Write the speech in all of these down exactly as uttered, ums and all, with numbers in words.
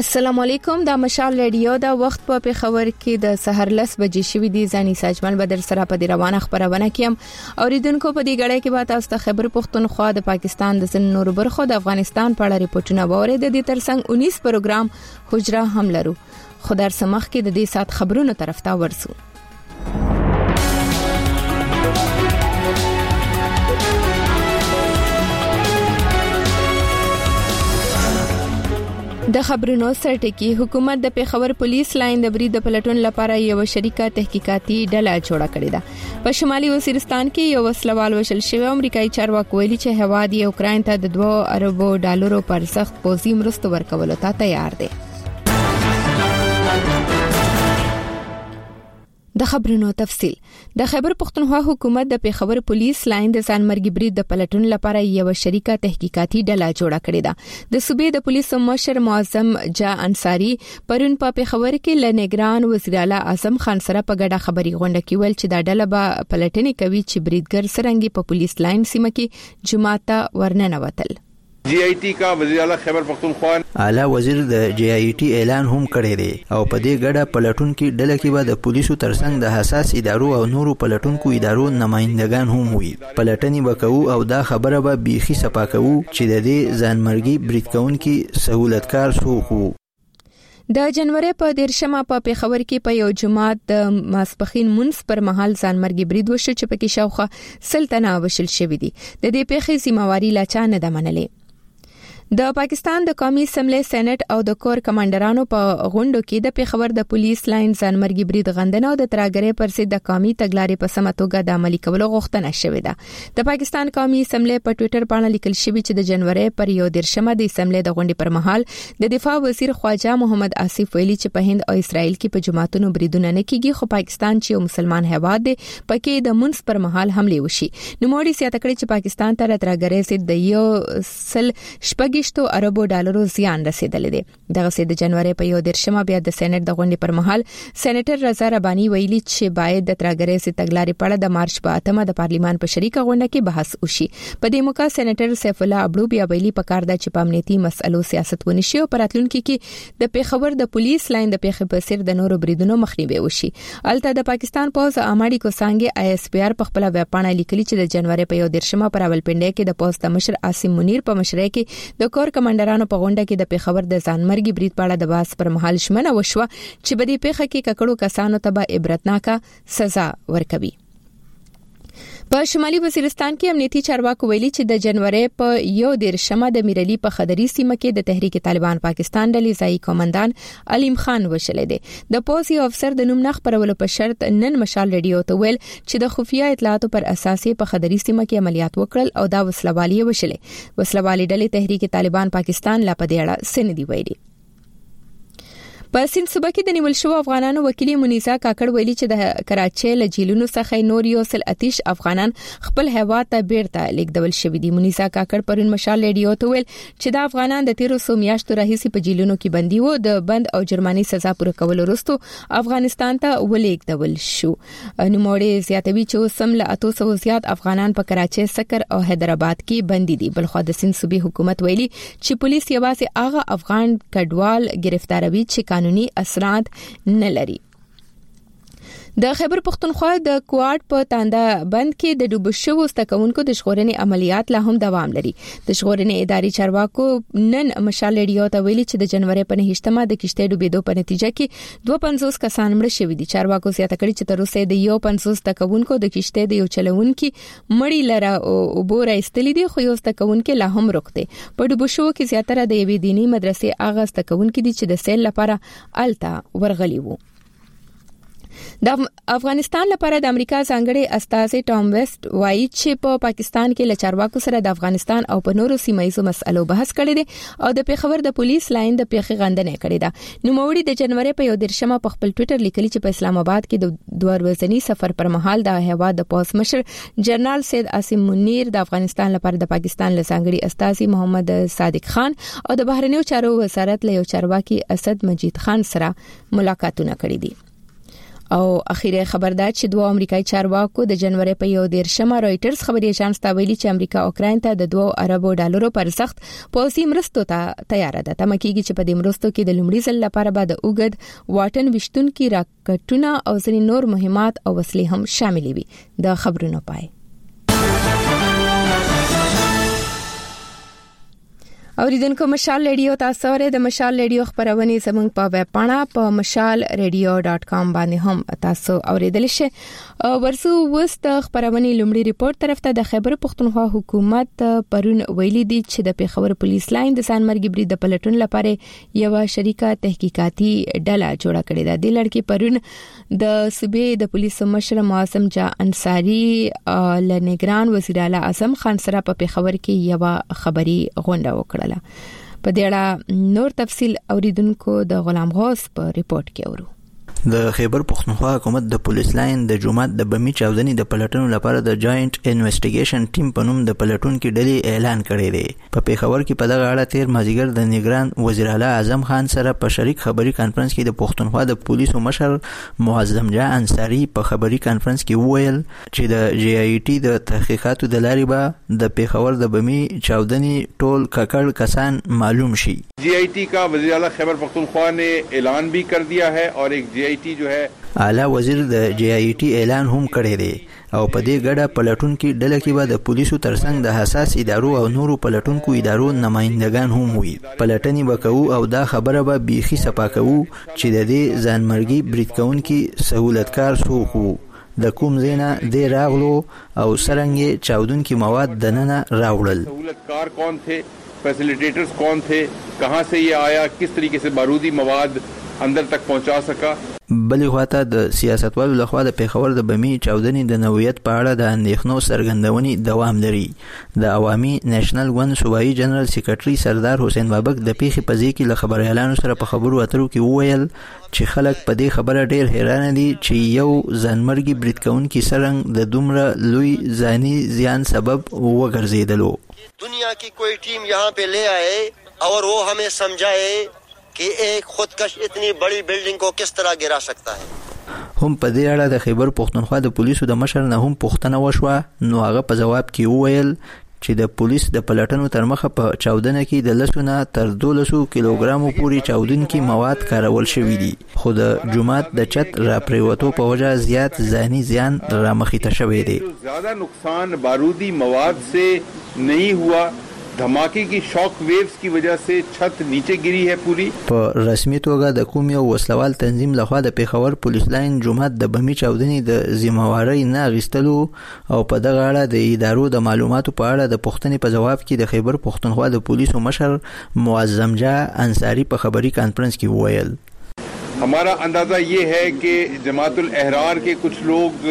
السلام علیکم د مشال رادیو دا وخت په پیښور کې د سحر لس بجې شوې دي ځاني ساجمل بدر سره په دی روانه خبرونه کیم اوریدونکو په دې غړې کې به تاسو ته خبر پښتونخوا د پاکستان د سن نور برخو د افغانستان په اړه ریپورتونه وره د دې ترڅنګ انیس پروګرام حجره هم لرو خدای سمخ کې د دې سات خبرونو طرف ته ورسو د خبرونو سرټکی حکومت د پیښور پولیس لاین د برید د پلټون لپاره یو شریکه تحقیقاتي ډله جوړه کړې ده په شمالي وزیرستان کې یو وسلوال وشل شوی امریکایي چارواکي ویلي چې هواد یې اوکراین ته د دوه اربو ډالرو پر سخت پوځي مرستو ورکولو ته تیار دی د خبرونو تفصیل د خیبر پختونخوا حکومت د پیښور پولیس لاین د ځانمرګي برید د پلټون لپاره یو شریکه تحقیقاتي ډله جوړه کړې ده د صوبې د پولیسو مشر معظم جا انصاری پرون په پیښور کې لنګران وزیر اعلی اعظم خان سره په ګډه خبري غونډه کې ویل چې دا ډله به پلټنې کوي چې بریدګر سرنګي په پولیس لاین سیمه کې جماعت ته ورننوتل جی آئی ٹی کا وزیر اعلی خیبر پختونخوا اعلی وزیر د جی آئی ټي اعلان هم کړی دی او په دې ګډه پلټون کې ډله کې به د پولیسو ترڅنګ د حساس ادارو او نورو پلټونکو ادارو نمائندگان هم وي پلټنې وکاو او دا خبره به بيخي صفا کوو چې د دې ځانمرګي برید کوونکي سہولتکار څوک وو د جنوري په دیرشمه په پیښور کې په یو جماعت د ماسپخین منځ پر مهال ځانمرګي برید وشو چې پکې شاوخه سلطنه وشل شوې دي د دې پیښې سیمواري لا چا نه د منلې د پاکستان د قومي اسمبلی سېنات او د کور کمانډرانو په غونډو کې د پیښور د پولیس لاین ځانمرګي برید غندنه او د تراګرې پر ضد د قومي تګلارې په سمه توګه د عملي کولو غوښتنه شوې ده د پاکستان قومي اسمبلی په ټوئیټر باندې لیکل شوی چې د جنوري پر یو دیرشمه د اسمبلی د غونډې پر مهال د دفاع وزیر خواجه محمد آصف ویلي چې په هند او اسرائیل کې په جماعتونو بریدونه نه کیږي خو پاکستان چې یو مسلمان هیواد دی پکې د منځ پر مهال حمله وشي نو موړي سیاته کړی چې پاکستان ته تراګرې ضد د یو سل شپږ شتو اربو ډالرو زیان رسیدلی دی دغه سه د جنوري په یو دیرشمه بیا د سېنات د غونډې پر مهال سېنیټر رضا ربانی ویلي چې باید د تراګرې سي تګلارې په اړه د مارچ په اتمه د پارلیمان په شریکه غونډه کې بحث وشي په دې موقع سېنیټر سیف الله ابړو بیا ویلي پکار ده چې په امنیتي مسلو سیاست ونشي او پراتلونکو کې د پیښور د پولیس لاین د پیښې په سر د نورو بریدونو مخنیوي وشي الته د پاکستان پوز اماډي کوسانګي آی اس پی آر په خپل ویبپاڼه لیکلي چې د جنوري په یو دیرشمه پر راولپنډي کې د پوز د مشر عاصم منیر په مشرۍ کې د کور کمانډرانو په غونډه کې د پیښور د ځانمرګي برید په اړه د باس پر مهال شمنه وشوه چې په دې پیښه کې ککړو کسانو ته به عبرتناکه سزا ورکوي په شمالي وزیرستان کې امنیتي چارواکي ویلي چې د جنوري په یو دیرشمه د میرلی په خدري سیمه کې د تحریک طالبان پاکستان ډلې ځای کمانډان علیم خان وشلې دي د پولیس افسر د نوم نخ پرولو په شرط نن مشال رادیو ته ویل چې د خفیه اطلاعاتو پر اساس په خدري سیمه کې عملیات وکړل او دا وسلوالي وشلې وسلوالي ډلې تحریک طالبان پاکستان لا په دې اړه سندې ویلي په سند صوبه کې د نیول شو افغانانو وکیل منیزا کاکړ ویلي چې د کراچۍ له جیلونو څخه نور یو سل اتیش افغانان خپل هیواد ته بیرته لیږدول شوی دي منیزا کاکړ پرون مشال رادیو ته ویل چې د افغانان د تیرو سو میاشتو راهیسي په جیلونو کې بندي وو د بند او جرماني سزا پوره کول وروسته افغانستان ته ولیږدول شو نوموړي زیاتوي چې سم له اتو سو زیات افغانان په کراچۍ سکر او حیدرآباد کې بندي دي بلخو د سند صوبې حکومت ویلي چې پولیس یوازې هغه افغان کډوال گرفتاروي چې قانوني اسناد نه لري د خیبر پختونخوا د کوارټ په تاندا بند کې د ډوب شوو ستکونکو د شغورنې عملیات لا هم دوام لري د شغورنې اداري چارواکو نن مشال رادیو ته ویلي چې د جنوري په نهشتمه د کشته ډوبېدو په نتیجه کې دوه پنځوس کسان مړ شوي دي چارواکو زیاته کړي چې تر اوسه د یو پنځوس ستکونکو د کشته د یو چلونکو مړی لره او بور ایستلې دي خو یو ستکونکو لا هم روغته په ډوب شوو کې زیاتره د یوې دینی مدرسې اغاز ستکونکو دي چې د سیل لپاره التا ورغلي وو د افغانستان لپاره د امریکا ځانګړي استازي ټام ویسټ وایي چې په پاکستان کې له چارواکو سره د افغانستان او په نورو سیمایي مسلو بحث کړي دي او د پیښور د پولیس لاین د پیښې غندنه کړې ده نو موړي د جنوري په یو دیرشمه په خپل ټوئیټر لیکلي چې په اسلام آباد کې د دوه ورځنی سفر پر مهال د هیواد د پولیس مشر جنرال سید عاصم منیر د افغانستان لپاره د پاکستان له ځانګړي استازي محمد صادق خان او د بهرنیو چارو وزارت له یو چارواکي اسد مجید خان سره ملاقاتونه کړي دي او اخیری خبردار چې دوه امریکایي چارواکو د جنوري په یو دیرشمه رويټرز خبري اژانس ته ویلي چې امریکا اوکراین ته د دوه اربو ډالرو پر سخت پوځي مرستو ته تیار ده. تمه کیږي چې په دې مرستو کې د لومړي ځل لپاره به د اوګد واټن وشتون کې راکټونه او ځینې نور مهمات او وسلې هم شامل وي. د خبرونو پای اوریدونکو مشال ریډیو تاسو لري د مشال ریډیو خبرونه زموږ په ویب پاڼه په مشال ریډیو ډاټ کام باندې هم تاسو اوریدل شئ. ورسو وست خبرونه لومړی ریپورت طرف ته د خیبر پختونخوا حکومت پرون ویلي دي چې د پیښور پولیس لاین د سانمرګي برید د پلټون لپاره یو شریکه تحقیقاتي ډله جوړه کړې ده. د لړکی پرون د صوبې د پولیس مشر معصم جا انصاری لنګران وزیر اعلی اعظم خان سره په پیښور کې یو خبري غونډه وکړه. په دې اړه نور تفصيل اوریدونکو د غلام غوث په ریپورت کې اورو. د خیبر پختونخوا حکومت د پولیس لاین د جمعات د بمی چاودنې د پلټنو لپاره د جاینټ انویسټیګیشن ټیم په نوم د پلټون کې ډلې اعلان کړی دی. په پیښور کې په دغه اړه تیر مازیګر د نگران وزیر اعلی اعظم خان سره په شریک خبري کانفرنس کې د پختونخوا د پولیسو مشر معظم جا انصاری په خبري کانفرنس کې وویل چې د جی آی ټي د تحقیقاتو د لارې به د پیښور د بمی چاودنې ټول ککړ کسان معلوم شي. جی آئی ٹی کا وزیر اعلی خیبر پختونخوا نے اعلان بھی کر دیا ہے اور ایک جی آئی ٹی جو ہے اعلی وزیر د جی آی ټي اعلان هم کړی دی او په دې ګډه پلټون کې ډله کې به د پولیسو ترڅنګ د حساس ادارو او نورو پلټونکو ادارو نمائندگان هم وي. پلټنې وکړو او دا خبره به بیخي صفا کوو چې د دې ځانمرګي برید کوونکي سہولتکار څوک وو، د کوم ځای نه دی راغلو او څرنګه چاودونکي مواد دننه راوړل. سہولتکار کون تھے، فیسیلیٹیٹرز کون تھے، کہاں سے یہ آیا، کس طریقے سے بارودی مواد اندر تک پہنچا سکا. بلې خواته د سیاستوالو لخوا د پیښور د بمی چاودنې د نوعیت په اړه د اندېښنو څرګندونې دوام لري. د عوامي نېشنل ګوند صوبایي جنرال سیکریټري سردار حسین بابک د پیښې په ځای کې له خبريالانو سره په خبرو اترو کې وویل چې خلک په دې خبره ډېر حیران دي چې یو ځانمرګي برید کوونکي څرنګه د دومره لوی ځاني زیان سبب وګرځېدلو. دنیا کی کوئی ٹیم یہاں پہ لے آئے اور وہ ہمیں سمجھائے کہ ایک خودکش اتنی بڑی بلڈنگ کو کس طرح گرا سکتا ہے. هم په دې اړه د خیبر پختونخوا د پولیسو د مشر نه هم پوښتنه وشوه، نو هغه په جواب کې وویل چې د پولیس د پلټنو تر مخه په چاودنه کې د لسونه تر دولسو کیلوګرامو پورې چاودونکي مواد کارول شوي دي، خو د جمعات د چت را پریوتو په وجه زیات ځاني زیان را مخې ته شوی دی. زیادہ نقصان بارودی مواد سے نہیں ہوا، دھماکے کی شاک ویوز کی وجہ سے چھت نیچے گری ہے پوری. په رسمي توګه د کوم یو وسلوال تنظیم لخوا د پیښور پولیس لاین جمعات د بمی چاودنې د ذمہواری نه اخیستلو او په دغه اړه د ادارو د معلوماتو په اړه د پوښتنې په جواب کې د خیبر پختونخوا د پولیسو مشر معظم جا انصاری په خبري کانفرنس کې وویل ہمارا اندازہ یہ ہے کہ جماعت الاحرار کے کچھ لوگ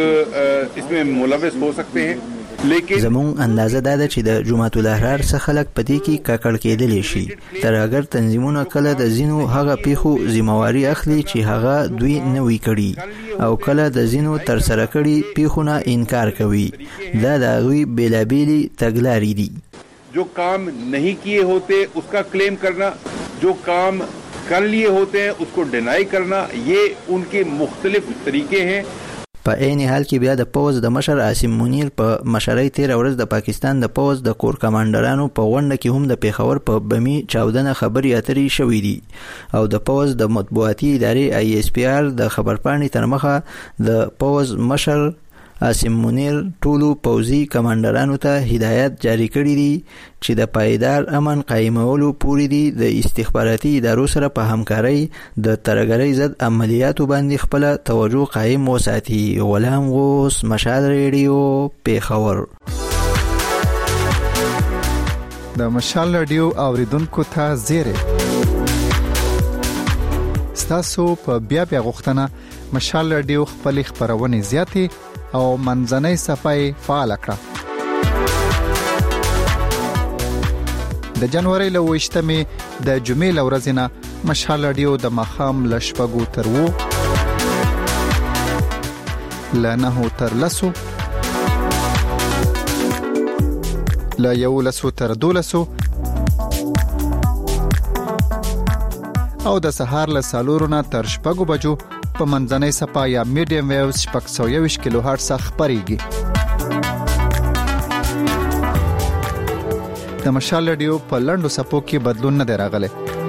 اس میں ملوث ہو سکتے ہیں، لیکن زمون اندازه دا ده چې د جماعت الاحرار څخه خلک پدې کې ککړ کېدلی شي. تر اگر تنظیمونه کله د زینو هغه پیخو ذمہواری اخلي چې هغه دوی نه وی کړي او کله د زینو تر سره کړي پیخونه انکار کوي. دا د غوی بیلابیلی تګلاري دي. جو کام نہیں کیے ہوتے اس کا کلیم کرنا، جو کام کر لیے ہوتے ہیں اس کو ڈینائی کرنا، یہ ان کے مختلف طریقے ہیں. په عین حال کې بیا د پوز د مشر عاصم منیر په مشرۍ تیر ورځ د پاکستان د پوز د کور کمانډرانو په غونډه کې هم د پیښور په بمی چاودنه خبري اترې شوې دي او د پوز د مطبوعاتي ادارې آی ایس پی آر د خبرپاڼې تر مخه د پوز مشر عاصم منیر ټولو پوزي کمانډرانو ته هدایت جاری کړی دي چې د پایدار امن قائمولو پوری دي د استخباراتي ادارو سره په همکارۍ د ترګرۍ ضد عملیاتو باندې خپل توجه قائم وساتي. غلام غوث، مشال ریډیو، پیښور. د مشال ریډیو اوریدونکو ته زیره ستاسو په بیا بیا غوښتنه مشال ریډیو خپل خبرونه زیاتې او منځنۍ صفای فعال کړه. د جنوري لويشتمه د جمعې لورزنه مشال ریډیو د مخام لشپګو تر وو لنه تر لسو لا یو لسو تر دولسو او د سهار له سالورونه تر شپږو بجو په منځنۍ صفه یا میډیم ویوز شپږ سوه یوویشت کیلو هرتز خپرېږي. د مشال رادیو په لنډو صفو کې بدلون نه دی راغلی.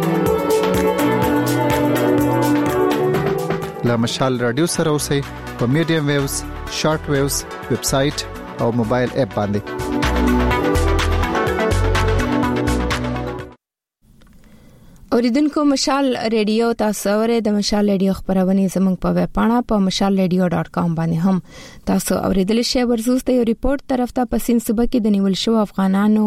له مشال رادیو سره اوسئ په میډیم ویوز، شارټ ویوز، ویب سټ او موبایل اپ باندې. اوریدونکو مشال ریډیو تاسو اورئ. د مشال ریډیو خبرونه زموږ په ویب پاڼه په مشال ریډیو ډاټ کام باندې هم تاسو اوریدل شئ. ورزوس ته یو ریپورت طرف ته پسین صوبه کې د نیول شو افغانانو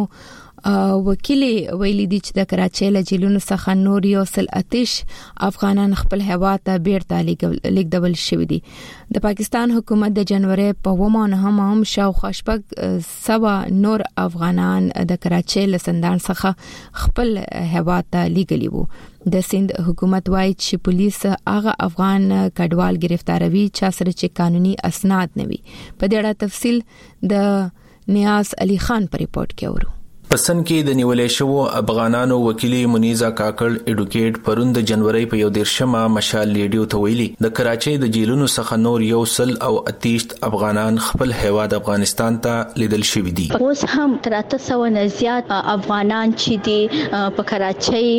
وکیلی ویلي دي چې د کراچۍ له جیلونو څخه نور یو سل اتش افغانان خپل هیواد ته بیرته لیږدول شوي دي. د پاکستان حکومت د جنوري په اوومه هم هم شاوخوا شپږ سوه نور افغانان د کراچۍ له زندان څخه خپل هیواد ته لیږلي وو. د سند حکومت وايي چې پولیس هغه افغان کډوال گرفتاروي چې سره چې قانوني اسناد نه وي. په دې اړه تفصیل د نیاز علي خان په ریپورت کې اورو. پسند کې د نیولې شو افغانانو وکیلی منیزا کاکړ اډوکیټ پرون د جنوري په یو دیرشمه مشال ریډیو ته ویلي د کراچۍ د جیلونو څخه نور یو سل او اتیشت افغانان خپل هیواد افغانستان ته لیدل شوي دي. اوس هم تر اته سوه نه زیات افغانان چې دي په کراچۍ،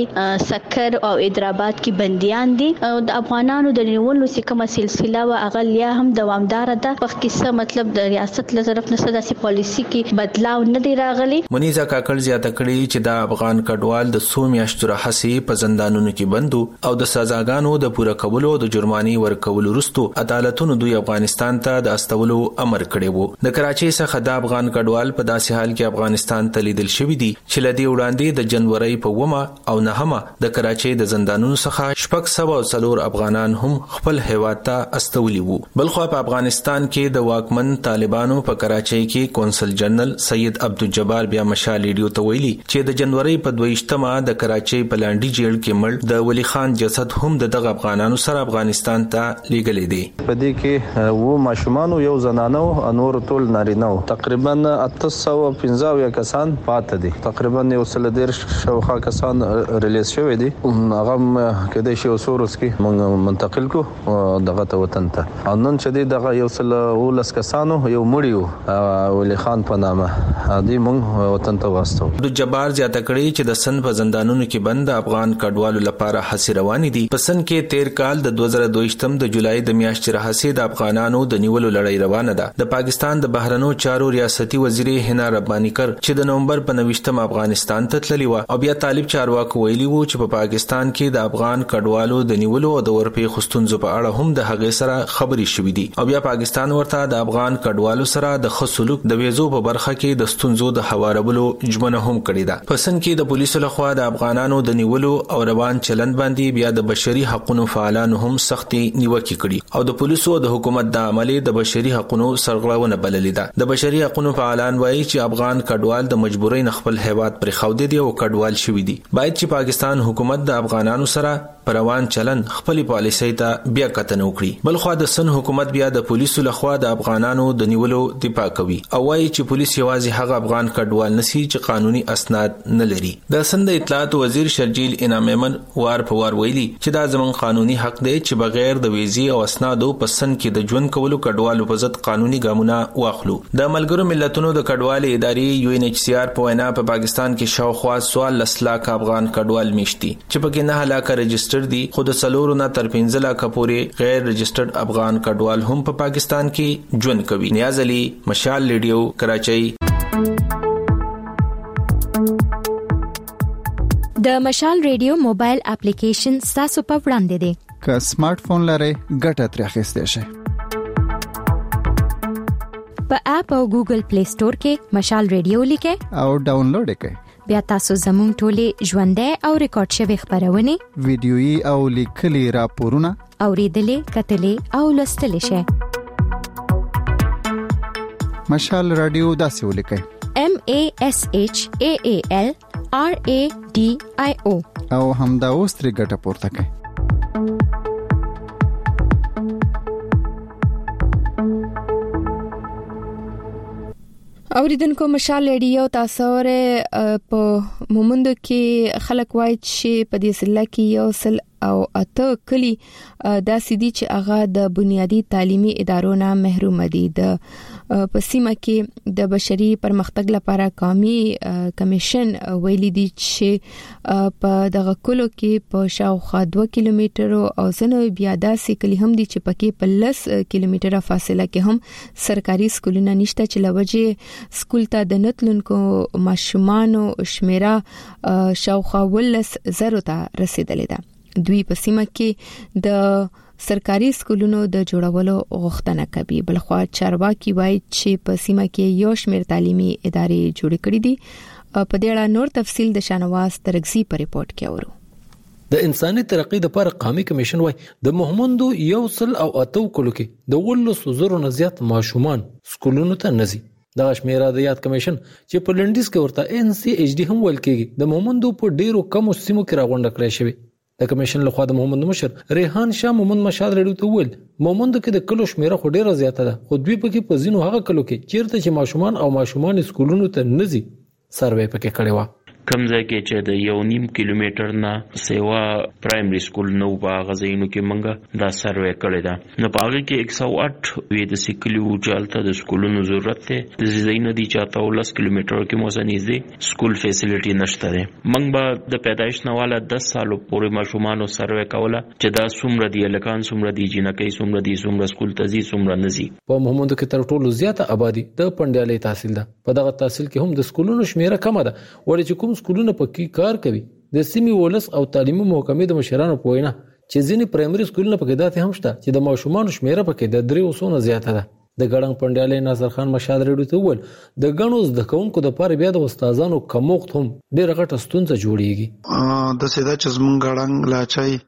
سکر او حیدرآباد کې بنديان دي. د افغانانو د نیولو کومه سلسله او اغلیا هم دوامدار ده. په کیسه مطلب د ریاست له طرف نه سداسي پالیسی کې بدلاو نه دی راغلی. منیزا کاکړ زیاته کړي چې د افغان کډوال د څو میاشتو راهیسې په زندانونو کې بندو او د سزاګانو د پوره کولو د جرماني ورکولو وروسته عدالتونو دوی افغانستان ته د استولو امر کړی وو. د کراچۍ څخه د افغان کډوال په داسې حال کې افغانستان ته لیدل شوی دي چې لدی وړاندې د جنوري په اوومه او نهمه د کراچۍ د زندانونو څخه شپږ سوه او څلور افغانان هم خپل هیواد ته استولي وو. بلخو په افغانستان کې د واکمن طالبانو په کراچۍ کې کونسل جنرال سید عبدالجبار بیا مشال ریډیو ته ویلي چې د جنوري په دویشتمه د کراچۍ په لاندې جیل کې مړ د ولی خان جسد هم د دغه افغانانو سره افغانستان ته لیږلی دی. په دې کې وو ماشومان یو زنانه او نور ټول نارینه وو. تقریبا اته سوه پنځه کسان پاتې دي. تقریبا یو سل دیرش شاوخوا کسان ریلیز شوی دي. هغه کېدای شي وسورس کې موږ منتقل کو دغه ته وطن ته. نن چې دغه یو سل ولس کسانو یو مړیو ولی خان په نامه دې موږ وطن ته د جبار زیاته کړي چې د سن په زندانونو کې بند افغان کډوالو لپاره هڅې روانې دي. په سن کې تیر کال د دوه زره دویشتم د جولای د میاشتې راهیسې د افغانانو د نیولو لړۍ روانه ده. د پاکستان د بهرنیو چارو ریاستي وزیر حنا رباني کر چې د نومبر په نوښتم افغانستان ته تللی و او بیا طالب چارواکو ویلي وو چې په پا پاکستان کې د افغان کډوالو د نیولو او د ورپې خستونزو په اړه هم د هغې سره خبرې شوې دي او بیا پاکستان ورته د افغان کډوالو سره د ښه سلوک د ویزو په برخه کې د ستونزو د هوارولو جمنه هم کړی ده. پسند کې د پولیسو لخوا د افغانانو د نیولو او روان چلند باندې بیا د بشري حقوقو فعالانو هم سختي نیوکه کړي او د پولیسو د حکومت د عملي د بشري حقوقو سرغړونه بللې ده. د بشري حقوقو فعالان وایي چې افغان کډوال د مجبورۍ خپل هیواد پر خو دي او کډوال شوي دي. باید چې پاکستان حکومت د افغانانو سره پروان چلن خپل پالیسۍ ته بیا کتنه وکړي. بلخو د سن حکومت بیا د پولیسو لخوا د افغانانو د نیولو دفاع کوي او وایي چې پولیس یوازې هغه افغان کډوال نسی چې قانوني اسناد نه لري. د سند اطلاعات وزیر شرجیل انعام ایمن وار په وار ویلي چې دا زموږ قانوني حق دی چې بغیر د ویزي او اسنادو په سند کې د ژوند کولو کډوالو په ضد قانوني ګامونه واخلو. د ملګرو ملتونو د کډوالو ادارې یو ان ایچ سی آر په وینا په پاکستان کې شاوخوا سوال لک افغان کډوال میشتي چې په کې نه هلاکه رجسټر دي. خود سلورو نه تر پنځه لکه پورې غیر رجسټرډ افغان کډوال هم په پاکستان کې ژوند کوي. نیاز علي، مشال ریډیو، کراچۍ. د مشال ریډیو موبایل اپلیکیشن تاسو په وړاندې دی. که سمارټ فون لرئ ګټه ترې اخیستئ شئ. په اپ او ګوګل پلی سٹور کې مشال ریډیو لیکئ او ډاونلوډ یې کړئ. بیا تاسو زموږ ټولې ژوندۍ او ریکارډ شوی خبرونه ویډیويي او لیکلي راپورونه اوریدلې، کتلې او لوستلې شئ. مشال رادیو داسې ولیکئ: M A S H A A L R A D I O او همدا اوس ترې ګټه پورته کړئ. اوریدونکو مشال ریډیو تاسو ور په مومندو کې خلک وایي چې په دې سله کې یو سل او اته کلی د سیدي چې هغه د بنیادی تعلیمي ادارو نه محروم دي. د پسیمه کې د بشري پرمختګ لپاره قومي کمیشن ویلي دي چې په دغه کلو کې په شاوخوا دوه کیلومترو او ځنه بیا داسې کلی هم دي چې پکې په لس کیلومتره فاصله کې هم سرکاري سکولونه نشته چې لوجه سکول ته د نتلونکو ماشومانو شمیره شاوخوا ولس زرو ته رسیدلې ده. دوی په سیمه کې د سرکاري سکولونو د جوړولو غوښتنه کوي. بلخوا چارواکي وایي چې په سیمه کې یو شمېر تعلیمي ادارې جوړ کړې دي. په دې اړه نور تفصیل د شانواز ترغزي په ریپورت کې اورو. د انساني ترقی د لپاره قومي کمیشن وای د محمندو یو سل او اتو کلو کې د ولس زرو نه زیات ماشومان سکولونو ته نزي. د شمیره د یاد کمیشن چې په لندیز کې ورته ان سی ایچ ډی هم ول کېږي د محمندو په ډیرو کم سیمو کې راغونډ کړی شوی. د کمیشن له خوا د محمد مشر ریحان شاه محمد مشاد رډو ته ول محمد کې د کلو شمیره خو ډیره زیاته ده خو دوی پکې په زینو هغه کلو کې چیرته چې ماشومان او ماشومان سکولونو ته نزي سروې پکې کړي و. کم ځای کې چې د یو نیم کیلومتر نه سیوا پرایمري سکول نو په غزینو کې منګه دا سروې کړی دا نو پاګه کې یک سو اټ وې د سکلیو چالتہ د سکولونو ضرورت ته د زینو دي چاته ولس کیلومتر کې مو سنځي سکول فیسیلیټي نشته ده. منګ به د پیدایش نه والا دس سالو پورې ماشومانو سروې کوله چې دا څومره دی لکان څومره دی جنکې څومره دی څومره سکول ته زی څومره نزي. په محمد کې تر ټولو زیاته آبادی د پندیالي تحصیل ده. په دغه تحصیل کې هم د سکولونو شمیره کم ده ورته چې کوم سکولونه پکې کار کوي. د سیمې ولس او تعلیمي محکمې د مشرانو په وینا چې ځینې پرایمري سکولونه پکې داتې هم شته چې د ماشومانو شمیره پکې د درې وسو نه زیاته ده. د ګړنګ پندیالي ناصر خان مشاد رډو ته ول د غنو د کوونکو د پاره بیا د استادانو کموخت هم ډیره غټه ستونزه جوړیږي. د سیدا چې زمونږ ګړنګ لاچای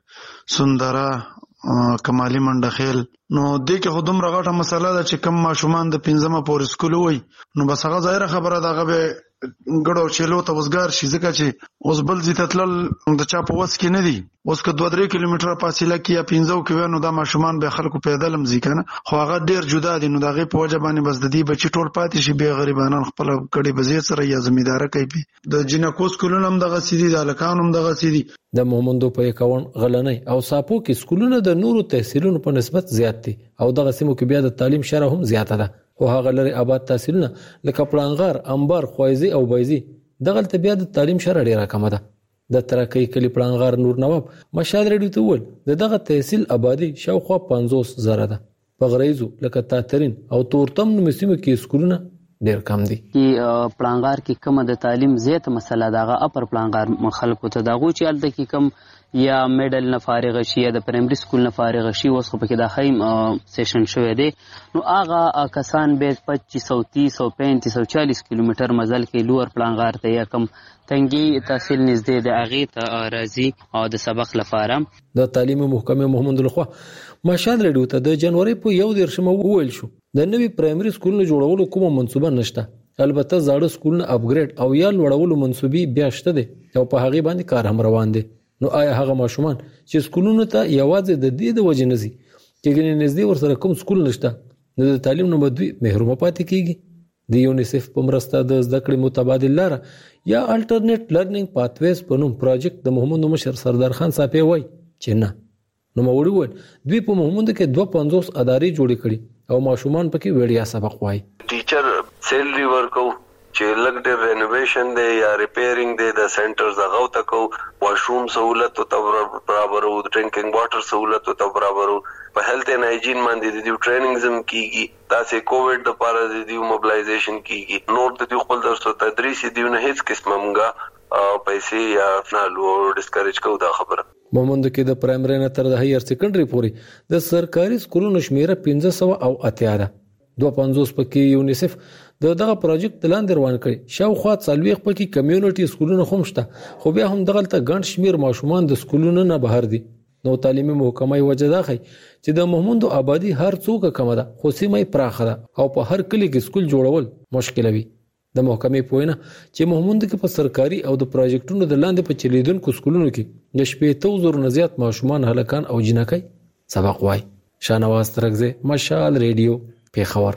سندرا کمالي منډخیل نو د کې خودم رغټه مسله ده چې کم ماشومان د پنځمه پورې سکول وای نو بس هغه ظاهره خبره ده هغه ګړو چلو ته وسګار شي ځکه چې اوس بل ځی تتل د چا په وس کې نه دي. اوس که دوه درې کیلومتره فاصله کې یا پنځو کې نو دا ماشومان به خلکو پیدل مزي کنه خو هغه ډیر جدا دي نو دغه په وجه باندې بس د دې بچی ټول پاتې شي به غریبانان خپل کړي بزې سره یا زمیدار کوي. د جنکو سکولونو هم دغه سیدي د الکانو هم دغه سیدي. د محمندو په اکاون غلنۍ او ساپو کې سکولونه د نورو تحصیلونو په نسبت زیات دي او دغه سیمو کې بیا د تعلیم شره هم زیاته ده. او هغه لري آباد تحصیلونه لکه پړانغار انبار خوایزي او بایزي دغه ته بیا د تعلیم شره ډیره کم ده. د ترکی کلی پړانغار نور نواب مشاد رډو ته ول دغه تحصیل آبادی شاوخوا پنځوس زره ده. په غریزو لکه تاترین او تورتم نو مسیمه کې سکولونه ډیر کم دي. کې پړانغار کې کم د تعلیم زیات مسله دغه اپر پړانغار خلکو ته دغه چې الته کې کم یا میډل نه فارغ شي یا د پرایمري سکول نه فارغ شي اوس خو پکې د خیم سیشن شوی دی نو هغه کسان به پچیس سو تیس سو پینتیس سو چالیس کیلومتر مزل کې لوړ پړانغار ته یا کم تنګي تحصیل نږدې د اغه ته راځي او د سبق لپاره. د تعلیم محکمه محمد الخوا مشاد رډو ته د جنوري په یو دیرشمه وویل شو د نوي پرایمري سکولونو جوړولو کومه منصوبه نشته. البته زاړه سکولونه اپګریډ او یا لوړولو منصوبې بیا شته دي او په هغه باندې کار هم روان دي. نو آیا هغه ماشومان چې سکولونو ته یوازې د دې د وجې نزي چې ګنې نږدې ورسره کوم سکول نشته نو د تعلیم نه بدوي محروم پاتې کیږي. د یونیسف په مرسته د زده کړې متبادل لار یا الټرنیټ لرنینګ پاتویز په نوم پروجیکټ د محمد مشر سردار خان صاحب وای چې نه نو موړي ول دوی په محمد کې دوه پنځوس ادارې جوړې کړي او ماشومان پکې وړیا سبق وای. ټیچر سیلری ورکو چې لګ ډېر رینوویشن دی یا ریپیرینګ دی د سنټرز هغه ته کو واشروم سہولت او برابر او ډرینکینګ واټر سہولت او برابر په هیلث ان هایجین باندې د ټریننګ زم کیږي تاسو کووډ د پاره د دیو موبلایزیشن کیږي نور د دیو خپل درسو تدریس دیو نه هیڅ قسمه مونږه پیسې یا فنالو ډیسکریج کو دا خبره. مومند کې د پرایمري نه تر د هایر سیکنډري پورې د سرکاري سکولونو شمیره پنځه سوه او اتیا ده. دوه پنځوس پکې یونیسف د دغه پروجیکټ لاندې روان کړي. شاوخوا څلوېښت پکې کمیونټي سکولونه هم شته خو بیا هم دغه ته ګڼ شمیر ماشومان د سکولونو نه بهر دي. نو تعلیمي محکمه وجه دا خي چې د محمود آبادی هر څوک کم ده خو سیمه پراخه ده او په هر کلی کې سکول جوړول مشکل وي. د محکمې پوینه چې محمود کې په سرکاري او د پروجیکټونو د لاندې په چلیدونکو سکولونو کې د شپږ زره نه زیات ماشومان هلکان او جنکۍ سبق وای. شانواز ترغزه مشال ریډیو پیښور.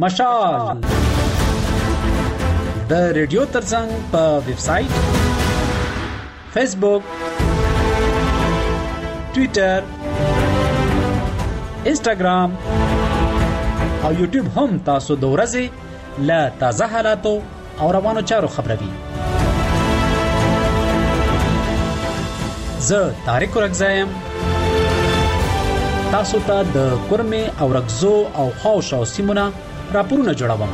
مشال د ریډیو ترڅنګ په ویب سټ، فیسبوک، ټوئیټر، انسټاګرام او یوټیوب هم تاسو د ورځې له تازه حالاتو او روانو چارو خبروي. زه طارق رګزایم، تاسو ته د کورمه او رګزو او خاوش او سیمونه راپورونه جوړوم.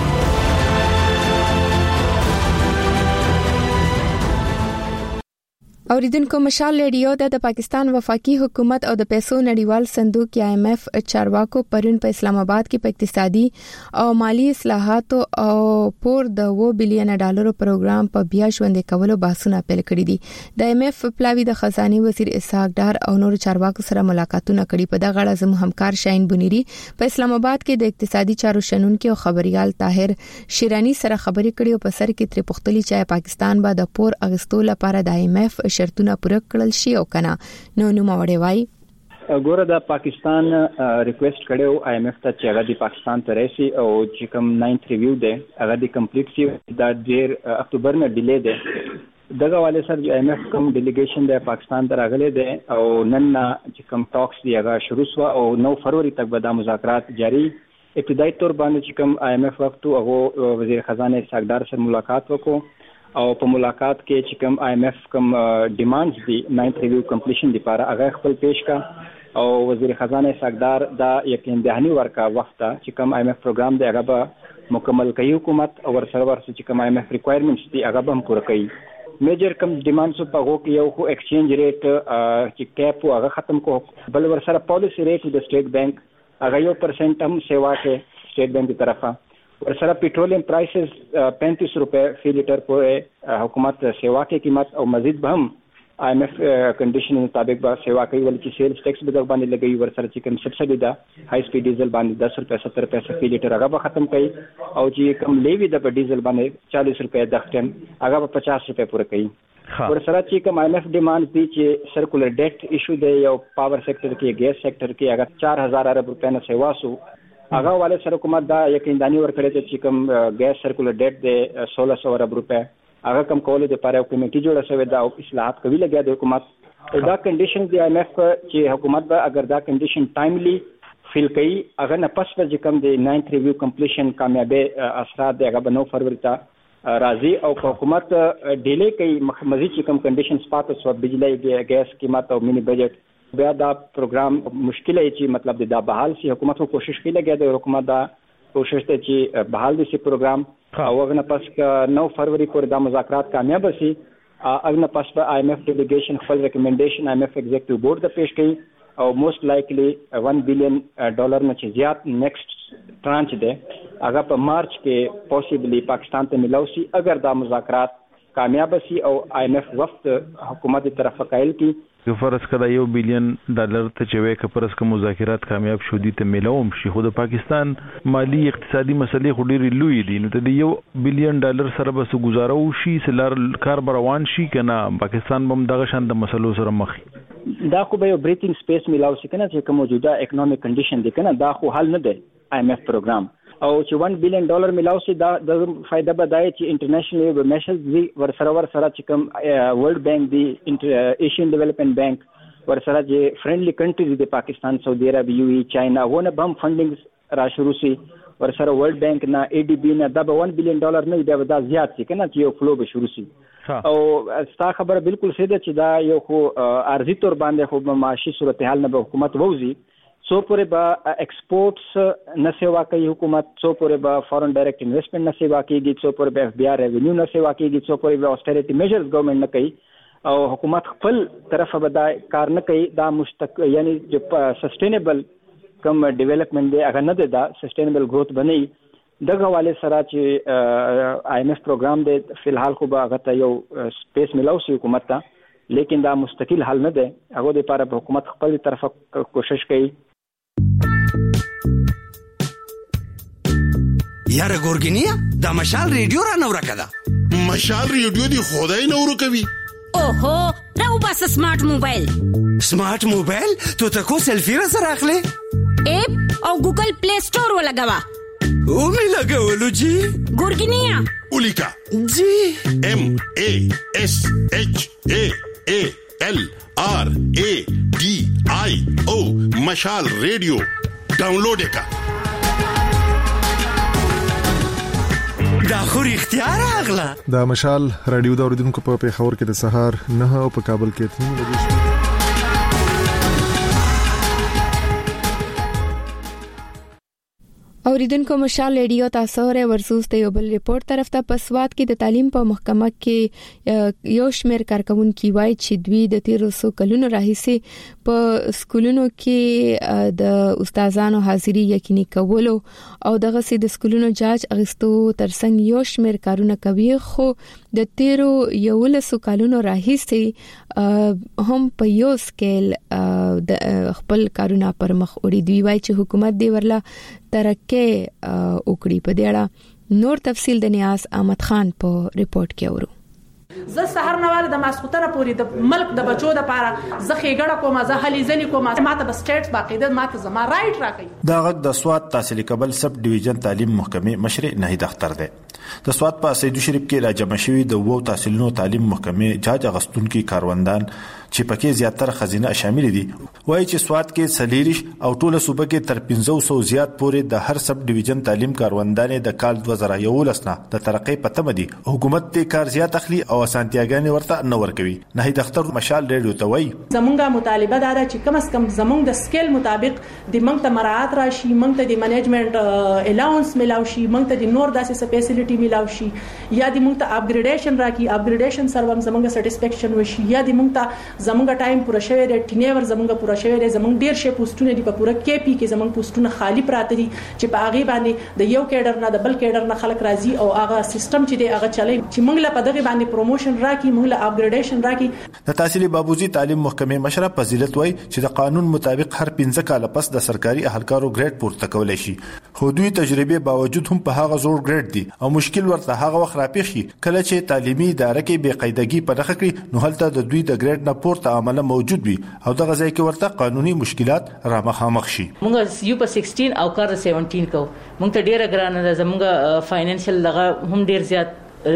اوریدونکو، مشال ریډیو د پاکستان وفاقي حکومت او د پیسو نړیوال صندوق یا ایم ایف چارواکو پرون په اسلام آباد کې په اقتصادي او مالی اصلاحات او پور د و بلین ډالرو پروګرام په بیا ژوندې کولو بحثونه پیل کړي دي. د ایم ایف پلاوی د خزانه وزیر اسحاق ډار او نور چارواکو سره ملاقاتونه کړي. په دغه اړه زموږ همکار شاهین بنيري په اسلام آباد کې د اقتصادي چارو شنونکو او خبريال طاهر شیرانی سره خبرې کړي او په سر کې تر پختلی چې پاکستان به د پور اغستو لپاره د ایم ایف شرطونه پوره کړل شي او کنه. نو نو ماوړې وای ګوره د پاکستان ریکوست کړو آی ایم ایف ته چې هغه د پاکستان ته راشي او چې کوم ناینث ریویو دی هغه د کمپلیټ شي دا ډیر اکتوبر نه ډیلی دی. دغه والے سر آی ایم ایف کوم ډیلیګیشن دی پاکستان ته راغلی دی او نن چې کوم ټاکس دی هغه شروع شو او نو فروری تک به دا مذاکرات جاری. ابتدایي تور باندې چې کوم آی ایم ایف وخت هغه وزیر خزانه اسحاق ډار سره ملاقات وکړو او په ملاقات کې چې کوم آی ایم ایف کوم ډیمانډز دي ناینث ریویو کمپلیشن لپاره هغه خپل پیش کا او وزیر خزانه اسحاق ډار دا یقین دهانی ورکا وخت چې کوم آی ایم ایف پروګرام دی هغه به مکمل کوي حکومت او ورسره ورسره چې کوم آی ایم ایف ریکوایرمنټس دي هغه به هم پوره کوي. میجر کوم ډیمانډز په هغه کې یو خو ایکسچینج ریټ چې کیپ هغه ختم کو، بل ورسره پالیسی ریټ د سټیټ بانک هغه یو پرسنټ هم سیوا کې سټیټ بانک کی طرفه ورسره پیټرولیم پرایسز پینتیس روپے فی لیټر په حکومت سیوا کې قیمت او مزید به هم آی ایم ایف کنډیشن مطابق به سیوا کوي ولې چې سیلز ټیکس به باندې لګي ورسره چې کوم سبسډي ده های سپیډ ډیزل باندې دس روپے ستر پیسې فی لیټر هغه به ختم کوي او چې کوم لیوی د ډیزل باندې چالیس روپے د ختم هغه به پچاس روپے پوره کوي. ورسره چې کوم آی ایم ایف ډیمانډ دي چې سرکولر ډیټ ایشو دی یو پاور سېکټر کې ګیس سېکټر کې هغه چار هزار ارب روپے نه سیوا سو هغه والے سره حکومت دا یقین دانی ور کړی چې کوم ګیس سرکولر ډیټ دی سولہ سو ارب روپے هغه کم کولو د لپاره کمیټي جوړه شوې ده او اصلاحات کوي لګیا د حکومت دا کنډیشنز دی آی ایم ایف چې حکومت به اگر دا کنډیشن ټایملی فیل کوي هغه نه پس چې کوم د ناینث ریویو کمپلیشن کامیابی اثرات دی هغه به نو فروری ته راځي او حکومت ډیلی کوي مزید چې کوم کنډیشنز پاتې سو بجلی ګیس قیمت او مینی بجټ بیا دا پروګرام مشکل ہے چې مطلب دا بحال سی حکومت کو کوشش کی لګیا د حکومت دا کوشش ته چې بحال دي سی پروګرام او اغه پس نو فروری پورې دا مذاکرات کامیاب شي اغه پس په آی ایم ایف ډیلیګیشن خپل ریکمنډیشن آی ایم ایف ایگزیکټیو بورډ ته پیش کړي او موست لایکلی ون بلین ډالر نه چې زیات نیکسټ ترانچ ده هغه په مارچ کې پوسیبلی پاکستان ته ملاوي شي اگر دا مذاکرات کامیاب شي او آی ایم ایف وفد حکومت طرف قائل کی که فرض کړه یو بلین ډالر ته چې وای که فرض کړه مذاکرات کامیاب شو دي ته ملاوم شي خو د پاکستان مالی اقتصادي مسلې خو ډېرې لوی دي نو ته یو بلین ډالر سره به څه گزارو شي سلار کار روان شي کنه پاکستان بم دغه شان د مسلو سره مخ دا خو به یو بریتینګ سپیس ملاو شي کنه چې کوم موجوده اکونومیک کنډیشن دي کنه دا خو حل نه دی آی ایم ایف پروګرام او چې ون بلین ډالر ملاو شي دا د فائدہ بدای چې انټرنیشنل میشز دی ورسره ورسره چې کوم ورلد بانک دی ایشین ډیولپمنٹ بانک ورسره چې فرندلی کنټریز دی پاکستان سعودي عرب یو ای چاینا ونه بم فندینګ را شروع شي ورسره ورلد بانک نه ای ډی بی نه دا به ون بلین ډالر نه دی دا زیات شي کنه چې یو فلو به شروع شي او ستا خبره بالکل سیده چې دا یو خو ارزي تور باندې خو معاشي صورتحال نه به حکومت ووزي سو پورې به ایکسپورټس نه سیوا کوي حکومت سو پورې به فارن ډایرکټ انویسټمنټ نه سیوا کیږي سو پورې به اف بی آر ریونیو نه سیوا کیږي سو پورې به اوسټریټي میجرز ګورنمنت نه کوي او حکومت خپل طرفه به دا کار نه کوي دا مستق یعنی جو سسټینبل کم ډیولپمنٹ دی هغه نه دی دا سسټینبل گروث بنئ دغه والے سره چې آی ایم ایف پروګرام دی فلحال خو به هغه ته یو سپیس ملاو شي حکومت ته لیکن دا مستقل حل نه دی هغه د لپاره حکومت خپل طرفه کوشش کوي. یاره ګورګینیا دا مشال ریډیو را نو راکدا مشال ریډیو دی خدای نو ورکوي اوهو راو بس سمارټ موبایل سمارټ موبایل ته تاسو سلفي را سره اخلي اپ او ګوګل پلی سٹور ولګوا او می لګولو جی ګورګینیا اولیکا جی ام ا اس اچ ا ا ال ار ا ډي آی او مشال ریډیو ډاونلوډ وکړه. دا خو اختیار اغلا دا مشال رادیو د اوریدونکو په پیښور کې د سهار نه او په کابل کې اته بجې شو. اوریدونکو مشال ریډیو تاسو ور ورسوس ته یو بل ریپورت طرف ته پسواد کې د تعلیم په محکمه کې یو شمېر کارکونکو وایي چې دوی د تیرو سو کلونو راهیسې په سکولونو کې د استادانو حاضری یقیني کولو او دغه سي د سکولونو جاج اغستو ترڅنګ یو شمېر کارونه کوي، خو د تیرو یو لسو کلونو راهیسې هم په یو سکیل د خپل کارونه پر مخ وړي. دوی وایي چې حکومت دی ورلا ترکه وکړي. په دې اړه نور تفصیل د نیاز احمد خان په ریپورت کې اورو. زه سحر نواله د ماسختره پوری د ملک د بچو د پاره زه خېګړه کوم، زه هلي ځلې کوم، ماته به سټیټس باقاعده ماته زما رائټ راکړي. دا غږ د سواد تحصیل قبل سب ډیویژن تعلیم محکمې مشر نهید اختر دی. د سواد په سیدو شریف کې راجمع شوی د وو تحصیلونو تعلیم محکمې جاج اغستونکو کاروندان چې پکې زیاتره خزینه شامل دي وایي چې سواد کې سلیریش او ټوله صوبه کې تر پنځه سوه زیات پورې د هر سب ډیویژن تعلیم کاروندان د کال دوه زره یولس نه د ترقې پته مدي. حکومت ته کار زیات اخلي او اسانتیاګانې ورته نه ورکوي. نهید اختر مشال ریډیو ته وایي زمونږه مطالبه دا ده چې کم از کم زمونږ د سکیل مطابق د منګ ته مراعات راشي، منګ ته د منیجمنت الاونس ملاو شي، منګ ته د نور داسې فیسیلیټي ملاو شي، یا د منګ ته اپګریډیشن راکړي، اپګریډیشن سره زمونږ سټیسفیکشن وشي، یا د منګ ته زمونږ ټایم پوره شوی دی، ټینیور زمونږ پوره شوی دی، زمونږ ډیر شي پوسټونه دي په پوره کې پی کې زمونږ پوسټونه خالی پراته دي چې په هغه باندې د یو کیډر نه د بل کیډر نه خلک راځي او هغه سیستم چې دی هغه چلای چې موږ له په دغه باندې پروموشن راکې، موږ له اپګریډیشن راکې. د تحصیلي بابوزي تعلیم محکمې مشره فضیلت وای چې د قانون مطابق هر پنځه کال پس د سرکاري اهلکارو ګریډ پورته کولای شي، خو دوی تجربه باوجود هم په هغه زوړ ګریډ دي او مشکل ورته هغه وخت راپېښي کله چې تعلیمي اداره کې بې قاعدګي په نخښه کړي، نو هلته د دوی د ګریډ نه پورته عمله موجود وي او دغه ځای کې ورته قانوني مشکلات را مخامخ شي. موږ یو په سیکسټین او کار سیونټین کو موږ ته ډیره ګرانه ده، زموږ فاینانشل لغه هم ډیر زیات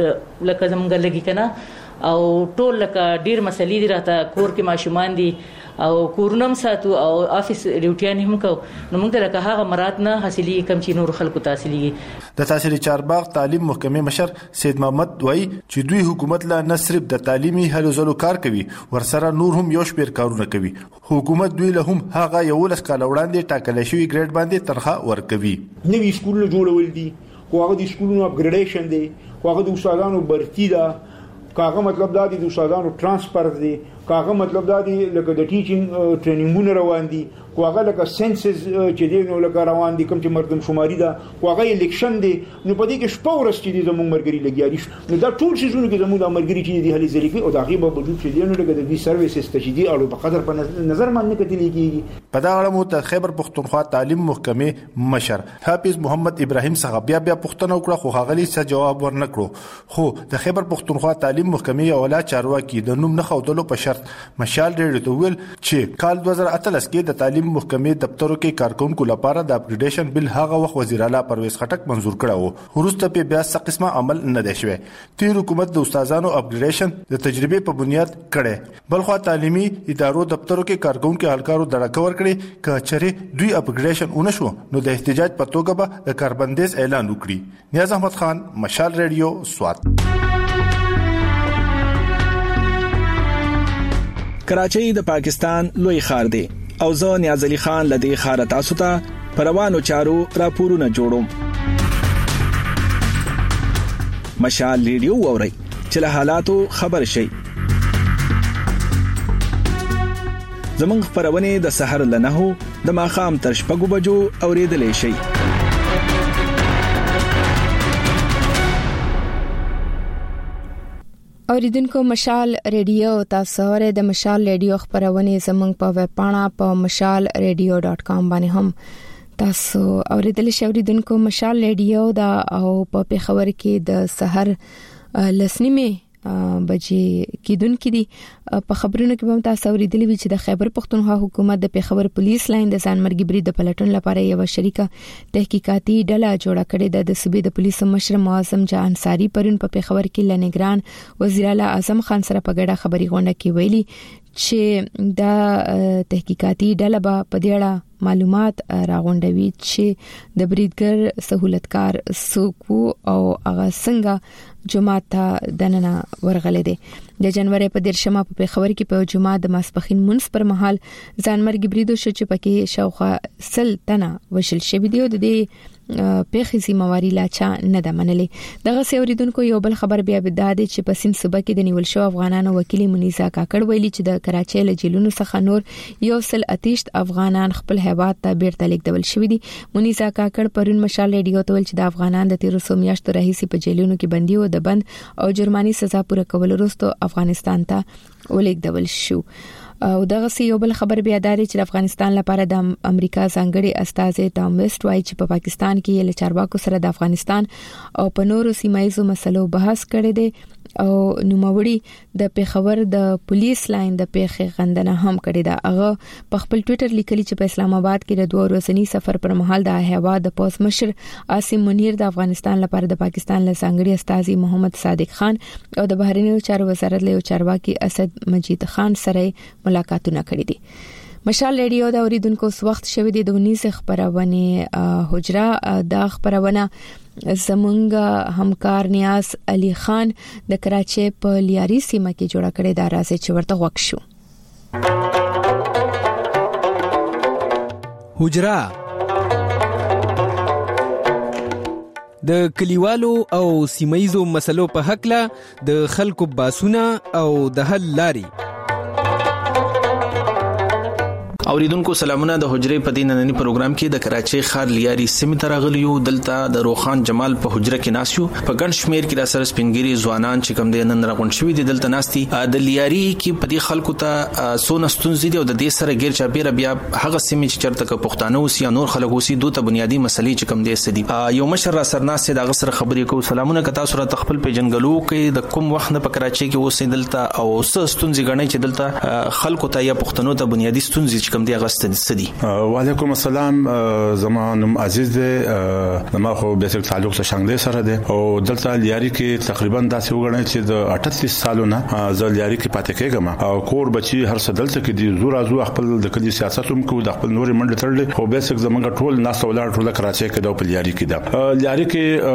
لکه زموږ لګی کنه او ټول لکه ډیر مسلې دي راته کور کې ماشومان دي او کورنم ساتو او افیس ډیوټیان هم کو، نو موږ ته لکه هغه مراد نه حاصلې کم چې نور خلکو تحصیلي. د تحصیل چارباغ تعلیم محکمې مشر سید محمد وای چې دوی حکومت لا نه صرف د تعلیمي هلو ځلو کار کوي، ورسره نور هم یو شمېر کارونه کوي. حکومت دوی له هم هغه یو لس کال وړاندې ټاکل شوی ګریډ باندې تنخواه ورکوي. نوې سکولونه جوړول دي، خو هغه د سکولونو اپګریډیشن دی، خو هغه د استادانو برتی ده، کاغه مطلب دا دی د استادانو ترانسفر دی، کاغه مطلب دا دی لکه د ټیچینګ ټریننګونه روان دي، خو هغه لکه سنسز چې دی نو لکه روان دي، کوم چې مردم شماري ده، خو هغه الیکشن دی، نو په دې کې شپه ورځ چې دی زموږ مرګري لګیا دي، نو دا ټول شیزونه کې زموږ د مرګري چې دی هلي ځلې کې او دا غي به وجود چې دی نو لکه د دې سرویسز ته چې دی اړو په قدر په نظر باندې کتلې کېږي. په دا اړه مو ته خیبر پختونخوا تعلیم محکمې مشر حافظ محمد ابراهیم څخه بیا بیا پوښتنه وکړه، خو هغه څه جواب ورنکړو. خو د خیبر پختونخوا تعلیم محکمې اوله چارواکي د نوم نه خودلو په شرط مشال ریډیو ته ویل چې کال دوه زره اتلس کې د تعلیم محکمې دفترو کې کارکونکو لپاره د اپګریډیشن بل هغه وخت وزیر اعلی پرویز خټک منزور کړو، وروسته په بیا څه قسمه عمل نه دی شوی. تیر حکومت د استادانو اپګریډیشن د تجربه په بنیاد کړي، بلخو تعلیمي ادارو دفترو کې کارکونکو اهلکارو دړه کور کړي کچره دوی اپګریډیشن ونشو نو د احتجاج په توګه به د کاربندیز اعلان وکړي. نیاز احمد خان مشال ریډیو سوات. کراچۍ د پاکستان لوی ښار دی او زه نیاز علي خان لدی ښار تاسو ته پروانو چارو راپورونه جوړوم. مشال ریډیو ووري چې له حالاتو خبر شي. زمونږ خبرونه د سحر لنهو د ماخام تر شپږو بجو اوریدلې شي. اوریدونکو مشال ریډیو تاسو ور د مشال ریډیو خبرونه زمونږ په ویب پاڼه په مشال ریډیو ډاټ کام باندې هم تاسو اوریدل شئ. اوریدونکو مشال ریډیو دا او په پیښور کې د سحر لسنیمه بجې کیدونکې دي. په خبرونو کې به تاسو اوریدلی وی چې د خیبر پختونخوا حکومت د پیښور پولیس لاین د ځانمرګي برید د پلټون لپاره یو شریکه تحقیقاتي ډله جوړه کړې ده. د صوبې د پولیسو مشر معظم جان انصاری پرون په پیښور کې لنګران وزیر اعلی اعظم خان سره په ګډه خبري غونډه کې ویلي چې دا تحقیقاتي ډله به په دې اړه معلومات راغونډوي چې د بریدګر سہولتکار سوکو او هغه څنګه جمعه ته دننه ورغلې دي. د جنوري په دیرشمه په پیښور کې په جمعه د ماسپخین منځ پر مهال ځانمرګي بریدو شو چې پکې شاوخوا سل تنه وشل شوی دی. د دې پیښې سیمواري لا چا نه د منلې. دغه سیوریدونکو یو بل خبر بیا د دې چې په سین صوبه کې د نیول شو افغانانو وکیل منیزا کاکړ ویلي چې د کراچۍ له جیلونو څخه نور یو سل اتیشت افغانان خپل هیواد ته بیرته لیږدول شوی دي. منیزا کاکړ پرون مشال ریډیو ته ویل چې د افغانان د تیرو سو میاشتو راهیسې په جیلونو کې بندي او د بند او جرماني سزا پوره کول وروسته افغانستان ته ولیږدول شو. او دغه سی یو بل خبر بیا داري چې افغانستان لپاره د امریکا ځانګړي استازي ټام ویسټ وايي چې په پا پاکستان کې له چارواکو سره د افغانستان او په نورو سیمایي مسلو بحث کړي دي او نوموړي د پیښور د پولیس لاین د پیښې غندنه هم کړې ده. هغه په خپل ټوئیټر لیکلي چې په اسلام آباد کې د دوه ورځنی سفر پر مهال د هیواد د پوز مشر عاصم منیر د افغانستان لپاره د پاکستان له ځانګړي استازي محمد صادق خان او د بهرنیو چارو وزارت له چارواکي اسد مجید خان سره ملاقاتونه کړي دي. مشال ریډیو دا اوریدونکو وخت شوی دی د ونیس خبرونه حجره د خبرونه زمونږ همکار نیاز علي خان د کراچۍ په لیاري سیمه کې جوړه کړې دا راځي چې ورته وښ شو. حجره د کلیوالو او سیمایزو مسلو په حق له د خلکو باسونه او د حل لاري. اوریدونکو سلامونه. د حجرې په دینننی پروګرام کې د کراچۍ ښار لیاري سیمه ته راغلیو. دلته د روخان جمال په حجره کې ناسیو. په ګڼ شمیر کې د سره سپینګری ځوانان چې کوم د نن راغون شوی دي دلته ناستي. د لیاري کې په دې خلکو ته سونه ستونزې دي او د دې سره غیر چاپیره بیا هغه سیمه چې چرته کې پښتانه اوسي یا نور خلک اوسي دوه بنیادی مسلې چې کوم دي سدي. یو مشر را سرناسه د غسر خبرې کو. سلامونه کتا سره تخپل په جنګلو کې د کوم وخت نه په کراچۍ کې اوسې دلته او څه ستونزې غنۍ چې دلته خلکو ته یا پښتنو ته بنیادی ستونزې چې کوم دی غستې سدي. وعلیکم السلام. زمانم عزیز دی. ما خو به څه تعلق سره شانګلې سره دی او دلته لیاري کې تقریبا داسې وګڼل چې د اٹھتیس سالونه ځل لیاري کې پاتې کېږم او کور بچي هر څه دلته کې دي. زور ازو خپل د کلی سیاست هم کو د خپل نوري منډه تړلې خو به څه زمونږ ټول ناس ولر ټول کراچۍ کې د لیاري کې ده. لیاري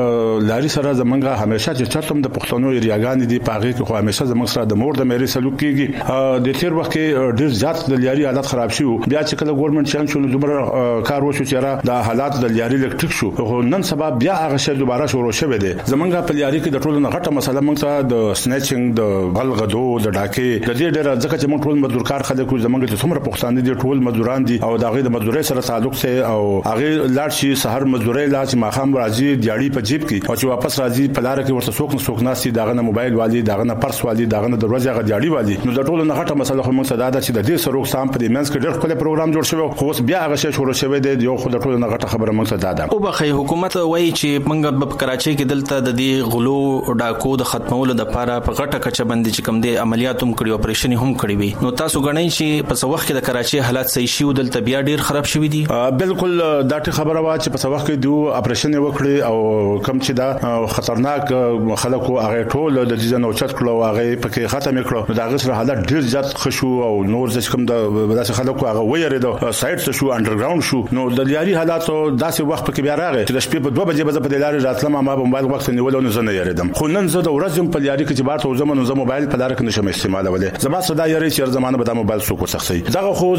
کې لاري سره زمونږ همیشه چې چرته د پښتنو ایریاګان دي پاغي کې خو همیشه زمونږ سره د مور د مېري سلوک کېږي. د تیر وخت کې ډیر زیات د لیاري حالت خراب شو. بیا چې کله ګورنمنت چانس شو دومره کار وشو چې را د حالات د لیاري لکټیک شو. خو نن سبا بیا هغه شی دوباره شروع شوه دی. زمونږ په لیاري کې د ټولو غټه مسله موږ ته د سنیچینګ د غلغدو د ډاکې د دې ډېر ځکه چې موږ ټول مزدورکار خلک زمونږ ته څومره پښتانه دي ټول مزدوران دي او دغه د مزدوري سره تعلق سه او هغه لاړ شي سحر مزدوري لا چې ماخام راځي دیاړي په جیب کې او چې واپس راځي په لار کې ورته څوک نه څوک ناسي دغه نه موبایل والی دغه نه پرس والی دغه نه دروازه غ دیاړي والی. نو د ټولو غټه مسله خو موږ ته دا چې د دې سروک سام په دې منځ کې ډېر خپل پروګرام جوړ شوی خو بیا هغه شی شروع شوی دی. یو خو د ټولو غټه خبره موږ ته دا ده. او بخې حکومت وایي چې موږ په کراچۍ کې دلته د دې غلو ډاکو د ختمولو لپاره په غټه کچه باندې چې کوم دي عملیات هم کړی اپریشن هم کړی وي. نو تاسو غنئ چې په څو وخت کې د کراچۍ حالات صحیح شي او دلته بیا ډیر خراب شوی دي؟ بالکل دا ټی خبره وا چې په څو وخت کې دوه اپریشن وکړي او کم چې دا خطرناک خلکو هغه ټول د دې نو چت کړو هغه پکې ختم کړو. دا غسر حالات ډیر زیات خشو او نور ځکه کوم د داسې خلکو هغه ویریدو سایت شو انډرګراوند شو. نو د لیاري حالات داسې وخت پکې بیا راغی چې د شپې په دوه بجې بزه په لارې راتلم ما په موبایل وخت نیول نو زنه یریدم. خو نن زه د ورځې په لیاري کې چې بار ته زمونږ زمو موبایل په لار کې نشم استعمالولې. زما صدا یری چې زمانه به د موبایل سو کو سختي دغه خو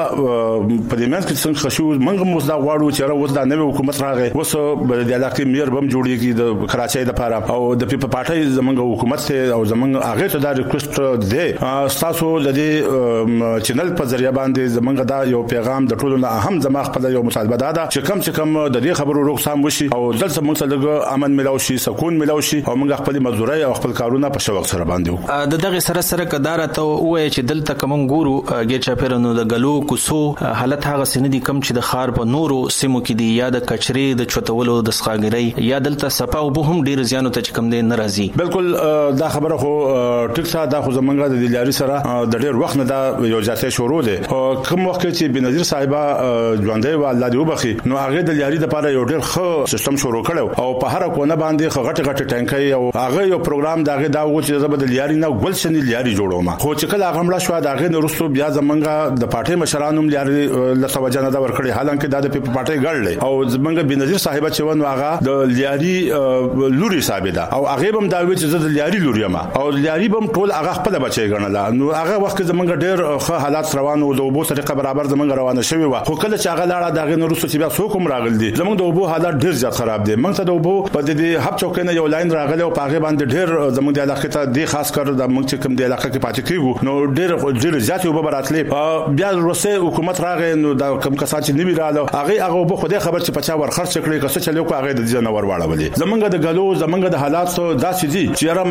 زمونږه په دې منځ کې څنګه خشو منګ موږ دا غواړو چې راوځ دا نوې حکومت راغی وس د علاقې میر بم جوړیږي د کراچۍ لپاره او د پیپل پارټي زمونږ حکومت ته او زمونږ هغه ته دا ریکوست دی تاسو د دې چینل په ذریعہ باندې زمونږ دا یو پیغام د ټولو نه اهم زما خپل یو مطالبه ده چې کم چې کم د دې خبرو روغسام وشي او دلته موږ ته لږ امن ملو شي سکون ملو شي او موږ خپل مزدوري او خپل کارونه په شوق سره باندې وکړو. د دغه سره سره کدار ته وای چې دلته کوم ګورو ګچا پیرنو د غلو کوسو حالت هغه سندي کم چې د خار په نورو سیمو کې دی یا د کچري د چوتولو د سخاګري یا دلته صفا او به هم ډیر زیانو ته کم دی ناراضي. بالکل دا خبره خو ټیک سره دا خو زمونږ د دیلاري سره د ډیر وخت نه دا یو ځاتې شروع دي او کوم وخت چې بنظیر صاحب ژوندې و الله دې وبخي نو هغه د دیلاري د لپاره یو ډیر ښه سیستم شروع کړو او په هر کوونه باندې غټ غټ ټانکي او هغه یو پروګرام داغه دا و چې زبد لیاري نه ګلشن لیاري جوړوم خو چې کله هغه مړ شو داغه نورستو بیا زمونږ د پټي مشرانوم لیاري لسوجه نه دا ورکړي حالانکه دا د پټي ګړل او زمونږ بنظیر صاحب چې ونه هغه د لیاري لوري صاحب ده او هغه هم دا و چې زد لیاري لوري ما او لیاري هم ټول هغه خپل بچي ګڼل نو هغه وخت زمونږ ډیر ښه حالات روانو د وبو طریقه برابر زمونږ روانه شوی و خو کله چې هغه لاړه داغه نورستو چې بیا څوک هم راغل دي زمونږ د وبو حالات ډیر زیات خراب دي موږ ته د وبو په دې هب چوکینه یو لاین راغلی او پاغه باندې ډیر زموږ د علاقې ته د خاص کر د موږ چې کوم د علاقې کې پاتې کیږو نو ډیر ډیر زیات یو براتلې بیا روسي حکومت راغی نو دا کوم کسان چې نیوی رااله هغه هغه په خوده خبر چې پچا ور خرڅ کړي کسه چلو کو هغه د جنور واړولې زمونږ د غلو زمونږ د حالات داسې دي چې را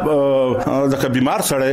منګه د بیمار سره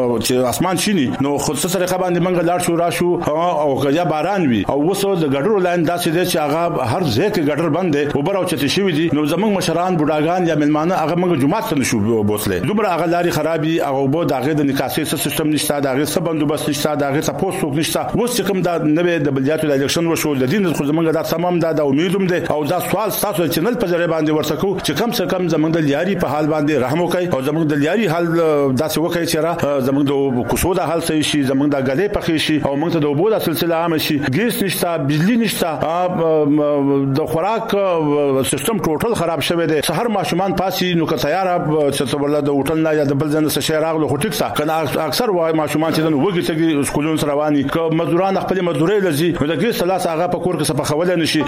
چې اسمان شینی نو خصوصي سره باندې منګه لاړ شو را شو او کجا باران وی او وسو د ګډر لاین داسې دي چې هغه هر ځای کې ګډر بندې او براو چې شي دي نو زمونږ مشران بډاګان یا ملمانه هغه موږ جمعه ته نشو بوتله دومره هغه لاري خرابي هغه بو دغه د نکاسي سیستم نشته دغه څه بندوبست نشته دغه څه پوسټ نشته اوس کوم دا نوې د بلدیاتو د الیکشن وشو د دین خو زمونږ دا تمام دا د امیدوم دي او دا سوال تاسو چینل په ذریعہ باندې ورسکو چې کم څه کم زمونږ د لیاري په حال باندې رحم وکړي او زمونږ د لیاري حال داسې وکړي چې را زمونږ د کوسو د حال صحیح شي زمونږ د غلې پخې شي او موږ ته د وبو د سلسله عام شي ګیس نشته بجلی نشته د خوراک سیستم ټوټل خراب شوی دی سحر ماشومان پاسي نو که تیار چې ولله د هوټل نه یا د بل ځای څخه شهر راغلو خو ټیک څه کنه اکثر وای ماشومان چې نو وګی چې سکولون سره رواني که مزدوران خپل مزدوري لزی نو د ګیس لاس هغه په کور کې څه په خوله نشي.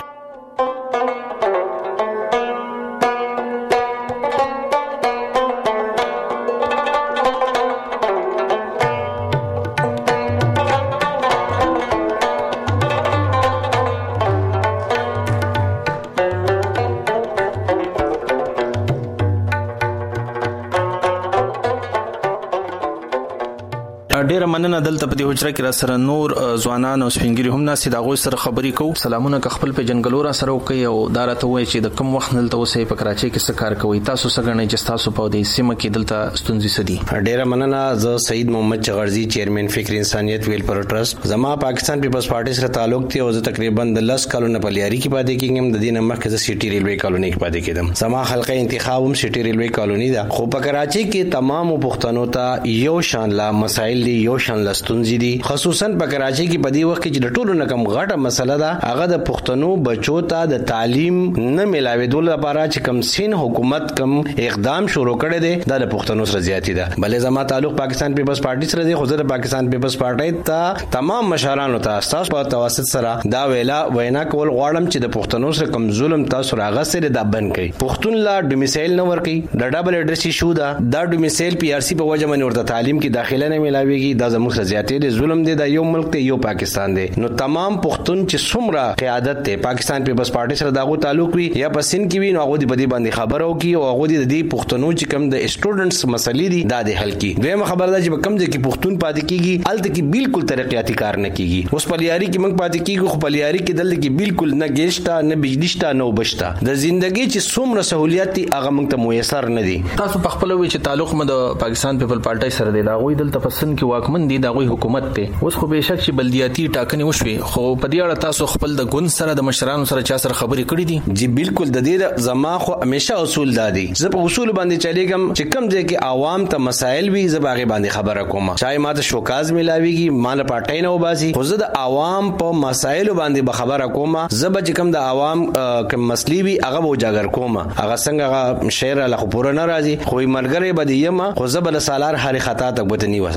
ډیر مننه دلته په دې حجره کې را سره نور ځوانان او سپینګری هم ناسي دا غوي سره خبري کو سلامونه خپل په جنگلو را سره کوي او دارته وای چې د کم وخت نلته وسې په کراچي کې څه کار کوي تاسو څنګه چې تاسو په دې سیمه کې دلته ستونزې سدي. ډیر مننه زه سید محمد چغرزي چیرمن فکر انسانيت ویلفیر ټرست زما پاکستان پیپلز پارټي سره تعلق دی او زه تقریبا د لس کلونو په لیاري کې پاتې کېږم د دې نمخ کې سيټي ریلوي کالوني کې پاتې کېدم زما حلقه انتخاب هم سيټي ریلوي کالوني ده خو په کراچي کې تمام پښتنو ته یو شان لا مسائل دي یو شان لستونزې دي خصوصا په کراچي کې په دې وخت کې د ټولو نه کم غټه مسله ده هغه د پښتنو بچو ته د تعلیم نه ملاوېدو لپاره چې کم سین حکومت کم اقدام شروع کړی دی دا د پښتنو سره زیاتی ده بلې زما تعلق پاکستان پیپلز پارټي سره دی خو د پاکستان پیپلز پارټي ته تمام مشرانو ته تاسو په توسط سره دا ویلا وینا کول غواړم چې د پښتنو سره کم ظلم تاسو راغه سره د بند کړي پښتون لا ډومیسایل نه ورکي د ډبل اډرس ایشو دا د ډومیسایل پی آر سی په وجه باندې ورته تعلیم کې داخله نه ملاويږي دا زموږ سره زیاتی دی ظلم دی دا یو ملک دی یو پاکستان دی نو تمام پښتون چې څومره قیادت ته پاکستان پیپلز پارټي سره داغو تعلق وي یا پسین کې وي نو هغه د بدی باندې خبرو کی او هغه د دې پښتنو چې کم د سټوډنټس مسلې دي دا د حل کی دویمه خبر ده چې کم ځکه پښتون پاتې کیږي الته کې بالکل ترقیاتی کار نه کیږي اوس پلیاری کې موږ پاتې کیږو خو پلیاری کې دلته کې بالکل نه ګیشتا نه بجلی شتا نه وبشتا د ژوندۍ چې څومره سہولیات دي هغه موږ ته میسر نه دي تاسو په خپل وی چې تعلق مده پاکستان پیپل پارټي سره دی دا غوي دلته پسند کې واکمن دي دا غوي حکومت ته اوس خو به شک چې بلدیاتي ټاکنې وشوي خو په دې اړه تاسو خپل د ګوند سره د مشرانو سره چا سره خبرې کړې دي جی بالکل د دې زما خو همیشه اصول دادي زه په اصول باندې چلیږم چې کم ځای کې عوام ته مسائل وي زه باغې باندې خبره کوم چای ماته شوکاز ملاويږي مال پټای نه وباسي خو زه د عوام په مسائل باندې به خبره کوم زه به کم د عوام کوم مسلې وي هغه به جاګر کوم هغه څنګه شعر له خبره ناراضي خو مرګره به دیم خو زه بل سالار هر خطا ته بوت نی وسم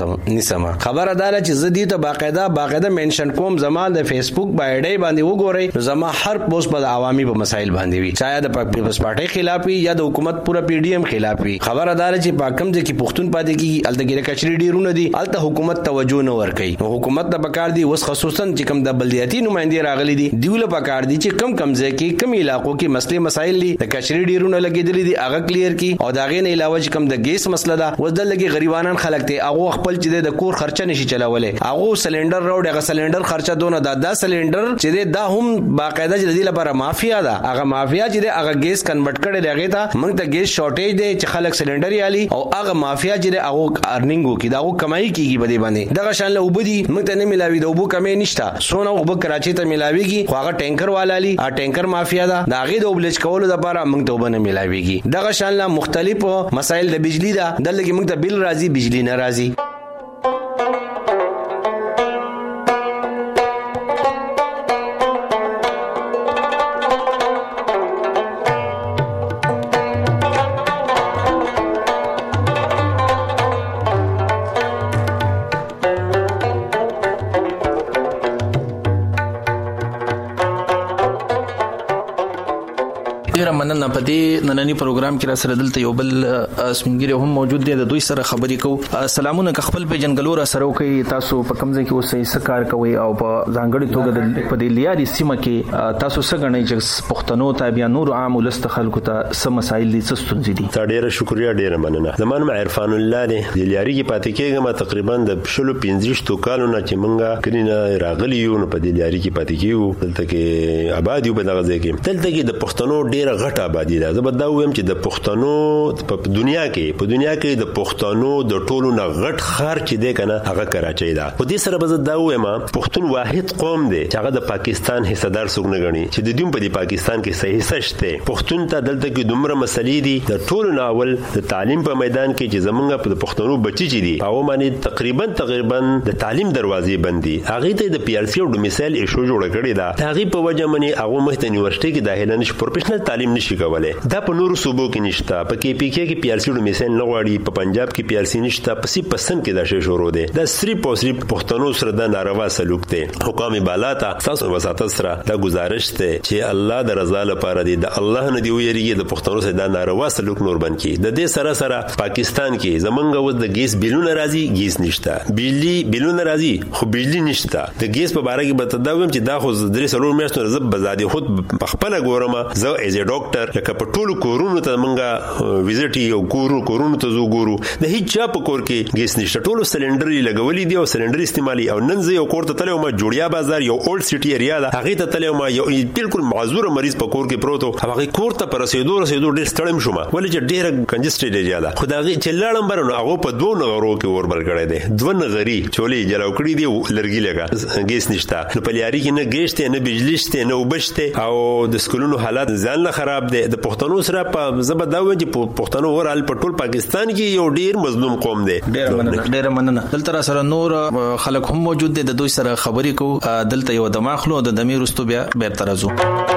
نیسم. خبره ده چې زه دې ته باقاعده باقاعده منشن کوم زما د فیسبوک باندې باندې وګورئ، زما هر پوسټ په عوامي په مسایل باندې وي، چاہے د پیپلز پارټي خلاف وي یا د حکومت پورا پی ډی ایم خلاف وي. خبره ده چې پاکم ځکه چې پښتون پاتې کیږي الته کچري ډیرونه دي، الته حکومت توجه نه ور کوي. نو حکومت ته پکار دي وس خصوصا چې کوم د بلدیاتي نمائندې راغلي دي دیوله پکار دي چې کم کم ځکه کم علاقو کې مسلې مسایل دي د کچري ډیرونه لګیدلې دي هغه کلیر کی، او دا غي نه علاوه چې کم د ګیس مسله ده وځل لګي غریبانان خلک ته هغه خپل چې د کور خرچه نشي چلاولې، هغه سلندر راوړي، هغه سلندر خرچه دونه دا د سلندر چې دا هم باقاعده چې د لپاره مافیا ده، هغه مافیا چې هغه ګیس کنورټ کړي لغه ته موږ ته ګیس شارټیج دی چې خلک سلندر یالي، او هغه مافیا چې هغه ارنینګ کوي دا هغه کمایي کیږي بده باندې دغه شان له وبدي موږ ته نه ملاوي د وبو کمې نشته، سونه وب کراچي ته ملاويږي، خو هغه ټینکر والالي ا ټینکر مافیا ده دا غي د وبلچ کولو لپاره موږ ته وبنه ملاويږي. دغه شان له مختلف مسایل د بجلی ده دلته موږ ته بل راځي بجلی نه راځي. ډیر مننه. په دې نننی پروګرام کې را سره دلته یو بل سپینګری هم موجود دی، د دوی سره خبرې کوو. سلامونه خپل په جنګلو را سره کوي، تاسو په کوم ځای کې اوسئ، څه کار کوئ، او په ځانګړي توګه په دې لیاري سیمه کې تاسو څه غنئ چې پښتنو ته بیا نور عام ولست خلکو ته څه مسایل دي، څه ستونزې دي؟ ډیره شکریا، ډیره مننه. زمون عرفان الله دی د لیاري کې پاتې کېږم تقریبا د شلو پنځه کالو نه چې مونږه کړینه راغلی یو نو په دې لیاري کې پاتې کېږو، دلته کې آباد یو په دغه ځای کې دلته کې د پښتنو ډیره غټه آبادی ده. زه به دا وایم چې د پښتنو په دنیا کې په دنیا کې د پښتنو د ټولو نه غټ خار چې دی کنه هغه کراچۍ ده. په دې سره به زه دا وایم پښتون واحد قوم دی چې هغه د پاکستان حصدار څوک نه غني چې د دې په پاکستان کې صحیح حصہ شته. پښتون ته دلته کې دومره مسلې دي د ټولو ناول د تعلیم په میدان کې چې زمونږ په پښتنو بچی چې دي او باندې تقریبا تقریبا د تعلیم دروازې بندي، هغه ته د پی ار سی او ډومیسایل ایشو جوړ کړی دا، هغه په وجه باندې هغه مخ ته یونیورسيټي کې داخله نشي، پروفیشنل تعلیم نشي کولای. دا په نورو صوبو کې نشته، په کې پی کې کې پی ار سی ډومیسایل نه غواړي، په پنجاب کې پی ار سی نشته، په سی پسند کې دا شی شروع دی. دا صرف او صرف پښتنو سره د ناروا سلوک دی. حکام بالا ته تاسو وساتل سره دا گزارش دی چې الله د رضا لپاره دی، د الله نه دی ویریږي د پښتنو سره د ناروا سلوک نور بند کی. د دې سره سره پاکستان کې زمونږ و د ګیس بیلونه راځي، ګیس نشته، بجلی بیلونه راځي خو بجلی نشته. د ګیس په اړه کې به تداوم چې دا خو درې سلور میاشتو زب بزادي خود خپل ګورم زه ایز ا ډاکټر لکه په ټولو کورونو ته مونږه ویزټ یو کورو کورونو ته زو ګورو د هیڅ چا په کور کې ګیس نشته، ټولو سلندر لګولې دی او سلندر استعمالي. او نن زه یو کور ته تلم ما جوړیا بازار یو اولډ سټي ایریا ده، هغه ته تلم ما یو بالکل معذور مریض په کور کې پروتو، هغه کور ته پر رسیدو رسیدو ډیر ستړم شوم ولې چې ډیر کنجسټډ ایریا ده. خدای چې لاړم برنو هغه په دوه نغرو کې ور بل کړی دی، دوه نغري چولې جلاو کړی دی لرګي لګا ګیس نشته. نو په لیاري کې نه ګیس ته نه بجلی شته نه وبشته او د سکولونو حالات ځان له خراب دي. د پښتنو سره په زبرداوي چې پښتنو ورال په ټول پاکستان کې یو ډیر مظلوم قوم دی. ډیر مننه ډیر مننه. دلته سره نور خلک هم موجود دي، د دوی سره خبرې کوو. دلته یو د ماخلو د دمیر رستو بیا بیرته راځو.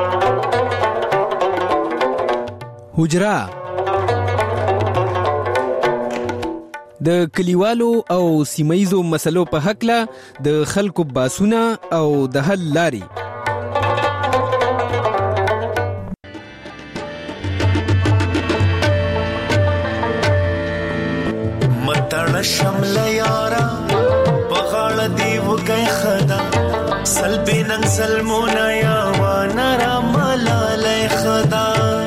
حجرا د کلیوالو او سیمایزو مسلو په حق له د خلکو باسونه او د حل لاري. متړ شمل یارا بغاړ دی وګي خدا سلبي نن سلمونا یا ونرا ملالای خدا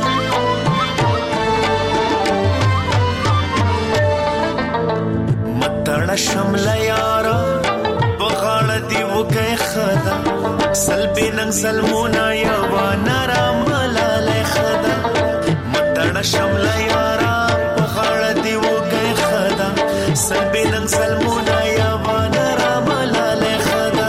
متړ شمل یارا بغاړ دی وګي خدا سلبي نن سلمونا یا ونرا ملالای خدا متړ شمل یارا بغاړ دی وګي خدا سلبي نن سلمونا یا ونرا ملالای خدا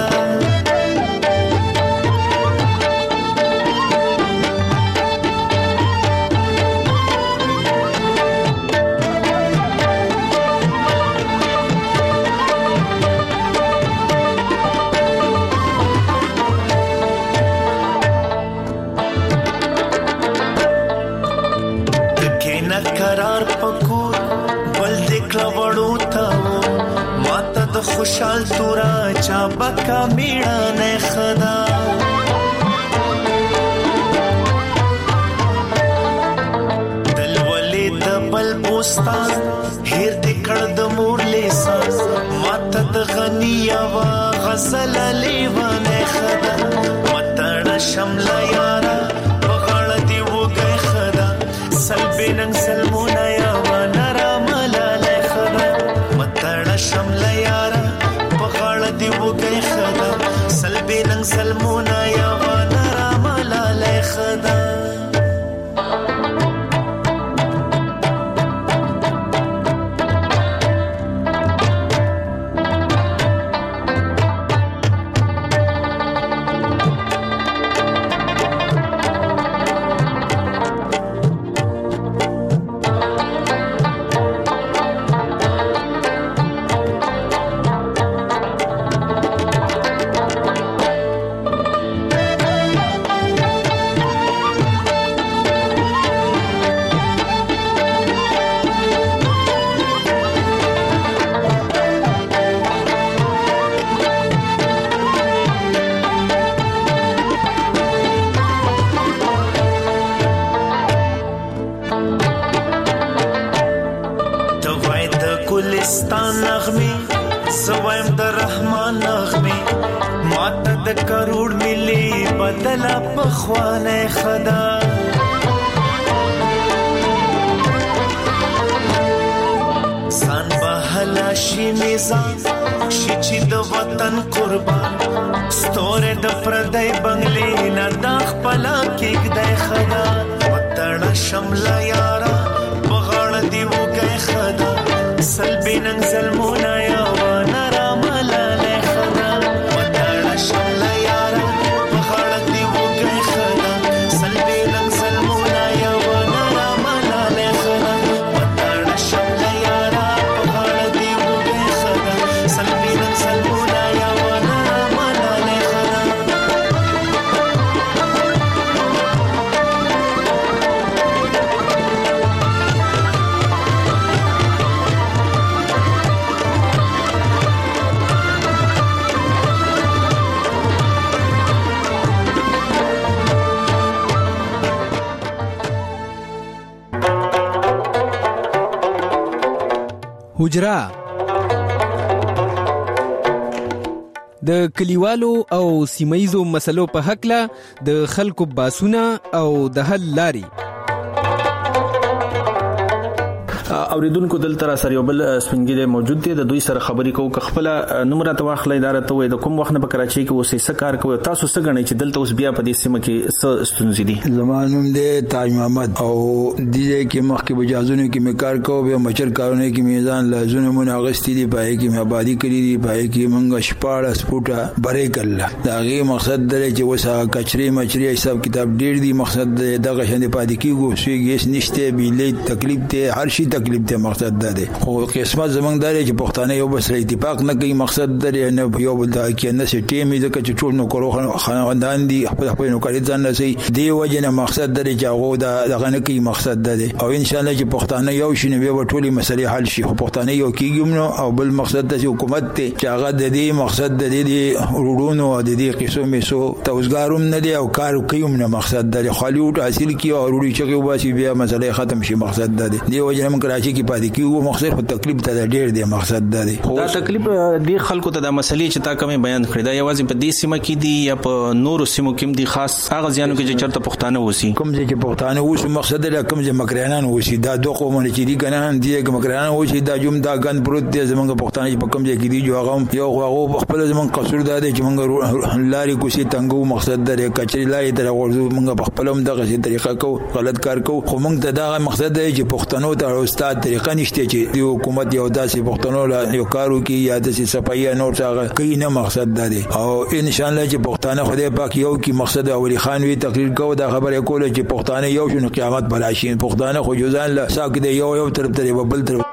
خوشحال تورا چا بکا میړه خدا دل ولې د بل بوستان هیر دې کړ د مور لیسان ماته د غنی وا غزل لیوانه خدا متړه شمله یارا بغړ دی وګي خدا سلبنن سلمونه یا ونرا ملاله خدا متړه شمله یارا بغړ دی وګي خدا سلبنن سلمونه یا ونرا ملاله خدا خوانه خدا سان بهلا شي میزان شي چې د وطن قربان ستوره د پردای بنگلې نه د خپل کې د خدا وطن شمله یارا بغړ دی وګي خدا سلبینن سلمونه یا ونرا ملاله خدا وطن شمله یارا حجرا د کلیوالو او سیمایزو مسلو په حق لا د خلکو باسونه او د حل لاري اوریدونکو دلته سره یو بل سپینګری موجود دي د دوی سره خبرې کوو خپل نمبر ته واخلې اداره ته وي د کوم وخت په کراچۍ کې اوسې سکار کوي تاسو څه غنئ چې دلته اوس بیا په دې سیمه کې څه ستونزې دي زمانوم دې تاج محمد او دې کې مخکې بجازونو کې مکار کوو به مچر کارونه کې میزان لازونه مون اغستې دي پای کې مې آبادی کړې دي پای کې مونږ شپاړه سپوټه برې کړل دا غي مقصد درې چې وسه کچري مچري حساب کتاب ډېر دي مقصد دغه شند پاتې کېږي سویګیس نشته بیلې تکلیف ته هر شي تکلیف ته مقصد ده خو قسمت زمونږ درې چې پښتانه یو بل سره اتفاق نه کوي مقصد درې نه یو بل دا کې نه سټي مې ځکه چې ټول نو کورو خاندان دي خپل خپل نو کړي ځان نه سي دی وجه نه مقصد درې چې هغه دا دغه نه کوي مقصد ده او ان شاء الله چې پښتانه یو شي نو به ټولي مسلې حل شي خو پښتانه یو کېږي نو او بل مقصد د حکومت ته چې هغه د دې مقصد د دې وروډونو او د دې قصو مې سو توزګاروم نه دی او کار کوي نو مقصد د خالیوټ حاصل کی او وروډي چې وباسي بیا مسلې ختم شي مقصد ده دی وجه هم کراچي کې پاتې کیږي مقصد خو تکلیف ته ډېر دی مقصد ده دا تکلیف دی خلکو ته د مسلې چې تا کوم بیان کړی دا یوازې په دې سیمه کې دی یا په نورو سیمو کې دي خاص هغه ځانو کې چې چرته پښتانه وسی کوم چې پښتانه وسی مقصد ده کوم چې مکرانان وسی دا دوه قومونه چې دي کنه دي چې مکرانان وسی دا جوم دا غن پروت دي زمونږ پښتانه په کوم ځای کې دي جو هغه یو هغه خپل زمونږ قصور ده چې موږ لاري کوشي تنګو مقصد ده کچري لاري تر ورزو موږ په خپلم دغه طریقه کو غلط کار کو خو موږ ته دا مقصد ده چې پښتنو ته استاد طریقه نشته چې د حکومت یو داسې پښتنو لا یو کارو کې یا د صفایي نور څنګه کوي نه مقصد ده او ان شاء الله چې پښتانه خدای پاک یو کې مقصد اولی خان وی تقریر کو دا خبره کوله چې پښتانه یو شنو قیامت بلاشي پښتانه خو جوزان لا ساک دی یو یو طرف ته بل طرف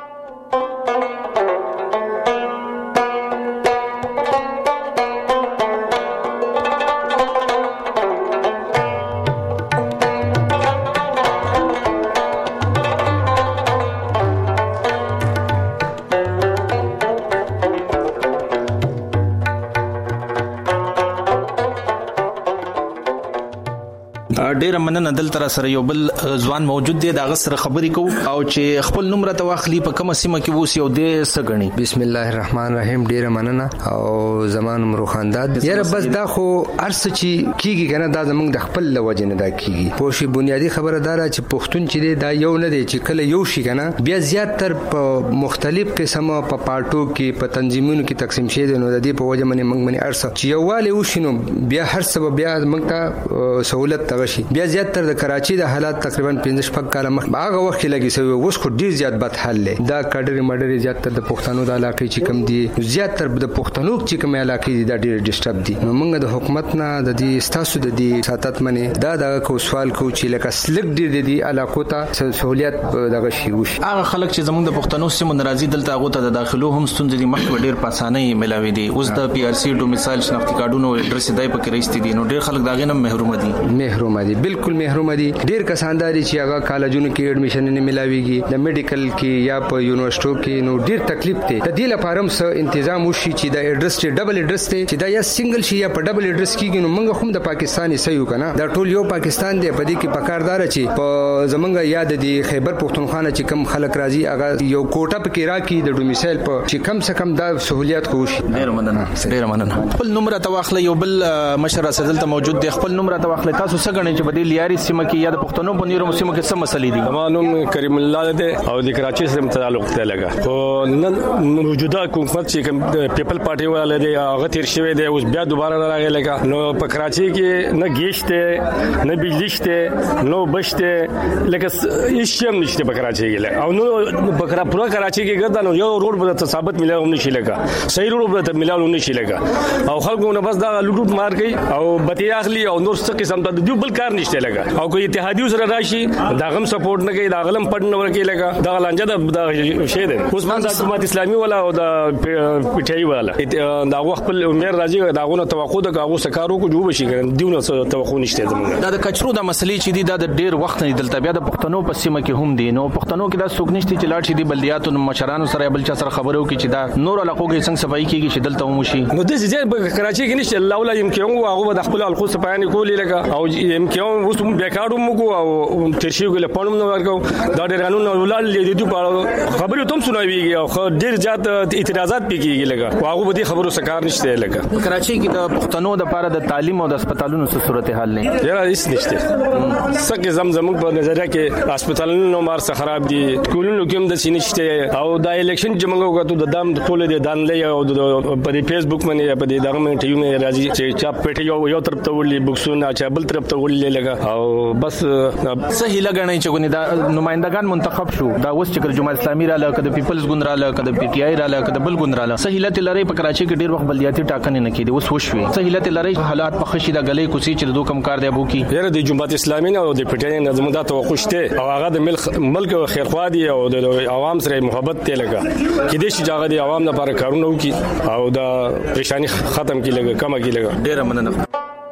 ډېر مننه دلته سره یو بل ځوان موجود دی دا غسر خبرې کو او چې خپل نوم راته واخلي په کومه سیمه کې ووسی او د سګنی. بسم الله الرحمن الرحیم. ډېر مننه او زمان مرو خانداد یاره بس دا خو ارس چې کیږي کنه دا زمونږ د خپل لوجه نه دا کیږي. پوښي بنیادی خبره دارا چې پښتون چې دا یو نه دی چې کله یو شي کنه بیا زیات تر په مختلف قسمه په پارټو کې په تنظیمونو کې تقسیم شي نو د دې په وجه باندې موږ باندې ارسه چې یوواله وشینو بیا هر سبب بیا موږ ته سہولت تغشي. بیا زیات تر د کراچي د حالات تقریبا پنځه شپږ کاله مخ هغه وخت لګي سوي اوس خو ډیر زیات بد حل دی. دا کډری مډری زیات تر د پښتنو د علاقې چې کم دي زیات تر د پښتنو چې کوم علاقې دي دا ډیر ډیسټرب دي. نو موږ د حکومت نه د دې ستاسو د دې ساتت منه دا د کو سوال کو چې لکه سلک ډیر دي علاقو ته سہولت دغه شی وشي. هغه خلک چې زموږ د پښتنو سیمو ناراضي دلته هغه ته د داخلو هم ستونزې دي مخ ډیر په اسانۍ ملاوي دي. اوس د پی آر سی ډو مثال شناختی کارډونو اډرس دای په کې رئیس دي نو ډیر خلک داغه نه محروم دي. محروم دي بالکل محروم دي. ډیر کسانداري چې هغه کالجونو کې اډمیشن نه ملاويږي د میډیکل کې یا په یونیورسيټو کې نو ډیر تکلیف دی. د دې لپاره هم څه تنظیم وشي چې د اډرس ډبل اډرس ته چې دا یا سنگل شي یا په ډبل اډرس کېږي نو موږ هم د پاکستاني سيو کنه دا ټول یو پاکستان دی. په دې کې پکاردار چې په زمونږ یاد دي خیبر پختونخوا چې کم خلک راځي هغه یو کوټه پکې راکې د ډومیسایل په چې کم څه کم دا سہولیت کوشي. ډیر مننه ډیر مننه. خپل نوم راته واخلې یو بل مشر سره موجود دی. خپل نوم راته واخلې تاسو څه غنئ چې په دې لیاري سیمه کې یا د پښتنو په نیرو سیمه کې څه مسلې دي؟ زمانوم کریم الله دی او د کراچي سره تعلق ته لګا خو نن موجوده حکومت چې کوم پیپل پارټي والا دی هغه تیر شوی دی اوس بیا دوباره راغی لګا نو په کراچي کې نه گیشته نه بجلی شته نو بشته لکه هیڅ هم نشته په کراچي کې او نو په کرا پورا کراچي کې ګرځا نو یو روډ به ثابت ملایو نشي لګا صحیح روډ به ملایو نشي لګا او خلکو نه بس دا لوټ مار کوي او بتی اخلي او نور څه قسم ته د بل کار نشته لګا او کوئی اتحادیو سره راشي دا غم سپورټ نه کوي دا غلم پړ نه ورکی لګا دا لانجه د شه ده اوس من د حکومت اسلامي ولا او د پټای ولا دا وخت مېر راځي دا غو توقع د غو سکارو کو جوړ شي دیونه توقع نشته زموږ دا د کچرو د مسلې چې دي دا د ډیر وخت نه دلته بیا د پښتنو په سیمه کې هم دي نو پښتنو کې دا څوک نشته چې لاړ شي دي بلدیاتو مشرانو سره بل چا سره خبرو کې چې دا نور علاقو کې څنګه صفائی کیږي چې دلته هم شي نو د زیات په کراچي کې نشته الله ولا يمكن هغه د خپل الخو صفایان کولې لګا او يمكن اوس بیکارو مو او ترشیو ګل پړم نو ورکو دا ډیر قانون ولال دي په خبرو تم سنويږي او ډیر زیات اعتراضات پکېږي لګا هغه به دي خبرو سکار نشته لګا کراچي کې د پښتنو د لپاره د تعلیم او د هسپتالونو څه صورتحال نه یاره هیڅ نشته سکه زمزم په نظر کې هسپتالونو مار څخه خراب دي سکولونو کې هم د سینشته او د الیکشن چې موږ وکړو د دام ټول د دانلې او په فیسبوک باندې په دې دغه باندې ټیو مې راځي چې چا پټه یو یو طرف ته ولې بوکسونه چا بل طرف ته ولې لګا او بس صحیح لګنای چې ګنې دا نمائندگان منتخب شو دا اوس چې جمهوریت اسلامي را لکه د پیپلز ګوند را لکه د پی ټی آی را لکه د بل ګوند را لکه صحیح لته لري په کراچي کې ډیر وخت بلدیاتي ټاکنې نه کېدي اوس وشوي صحیح لته لري حالات په خشي د غلې کوسي چې دوه کم کار دی ابو کی یره د جمهوریت اسلامي او د پی ټی آی نظم دا توقع شته او هغه د ملک خیرخوا دي او د عوام سره محبت ته لګا کې دې چې هغه د عوام لپاره کارونه وکي او دا پریشانی ختم کی لګا کم کی لګا ډیر مننه.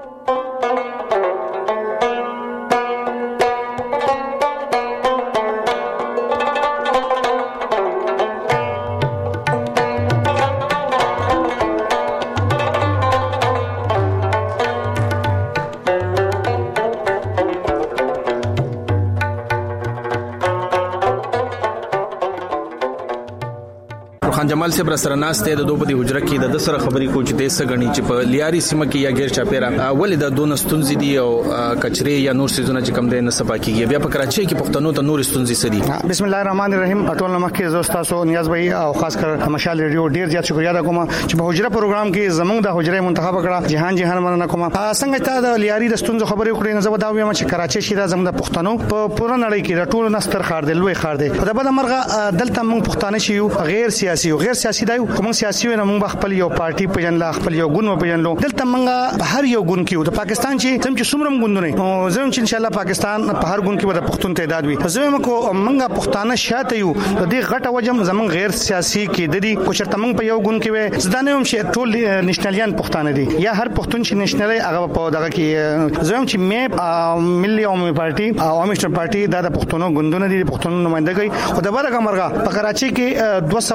خان جمال صاحب سره ناشته د دوه په حجره کې د سره خبرې کو چې د سګنی چې په لیاري سیمه کې یا غیر چاپیرا ولې د دوه ستونزې دي او کچري یا نور سيزونه چې کم دي نه سپا کیږي بیا په کراچي کې پښتنو ته نور ستونزې سدي. بسم الله الرحمن الرحیم. ټول مخکې زوستا سو نیاز بھائی او خاص کر مشال ریډیو ډیر زیات شکریا ده کوم چې په حجره پروګرام کې زمونږ د حجره منتخب کړه جهان جهان مننه کوم څنګه ته د لیاري د ستونزې خبرې کړې نه زبر دا وایم چې کراچي شي د زمونږ د پښتنو په پوره نړۍ کې د ټولو نستر خار دی لوی خار دی په دغه مرغه دلته موږ پښتانه شي غیر سیاسي او غیر سیاسي دی کوم سیاسي نه موږ خپل یو پارټي پیژنلا خپل یو ګوند پیژنلو دلته موږ هر یو ګوند کې د پاکستان چې تم چې څومره ګوندونه او زم چې ان شاء الله پاکستان په هر ګوند کې د پښتون تعداد وي زم کو موږ پښتانه شاته یو د دې غټه وجم زمون غیر سیاسي کې د دې کو چرته موږ په یو ګوند کې وي زدانه هم چې ټول نېشنلیان پښتانه دي یا هر پښتون چې نېشنل هغه په دغه کې زم چې مې ملي عوامي پارټي او عوامي پارټي د پښتونو ګوندونه دي پښتون نمائندګي خو د برګه مرغه په کراچي کې دوه سوه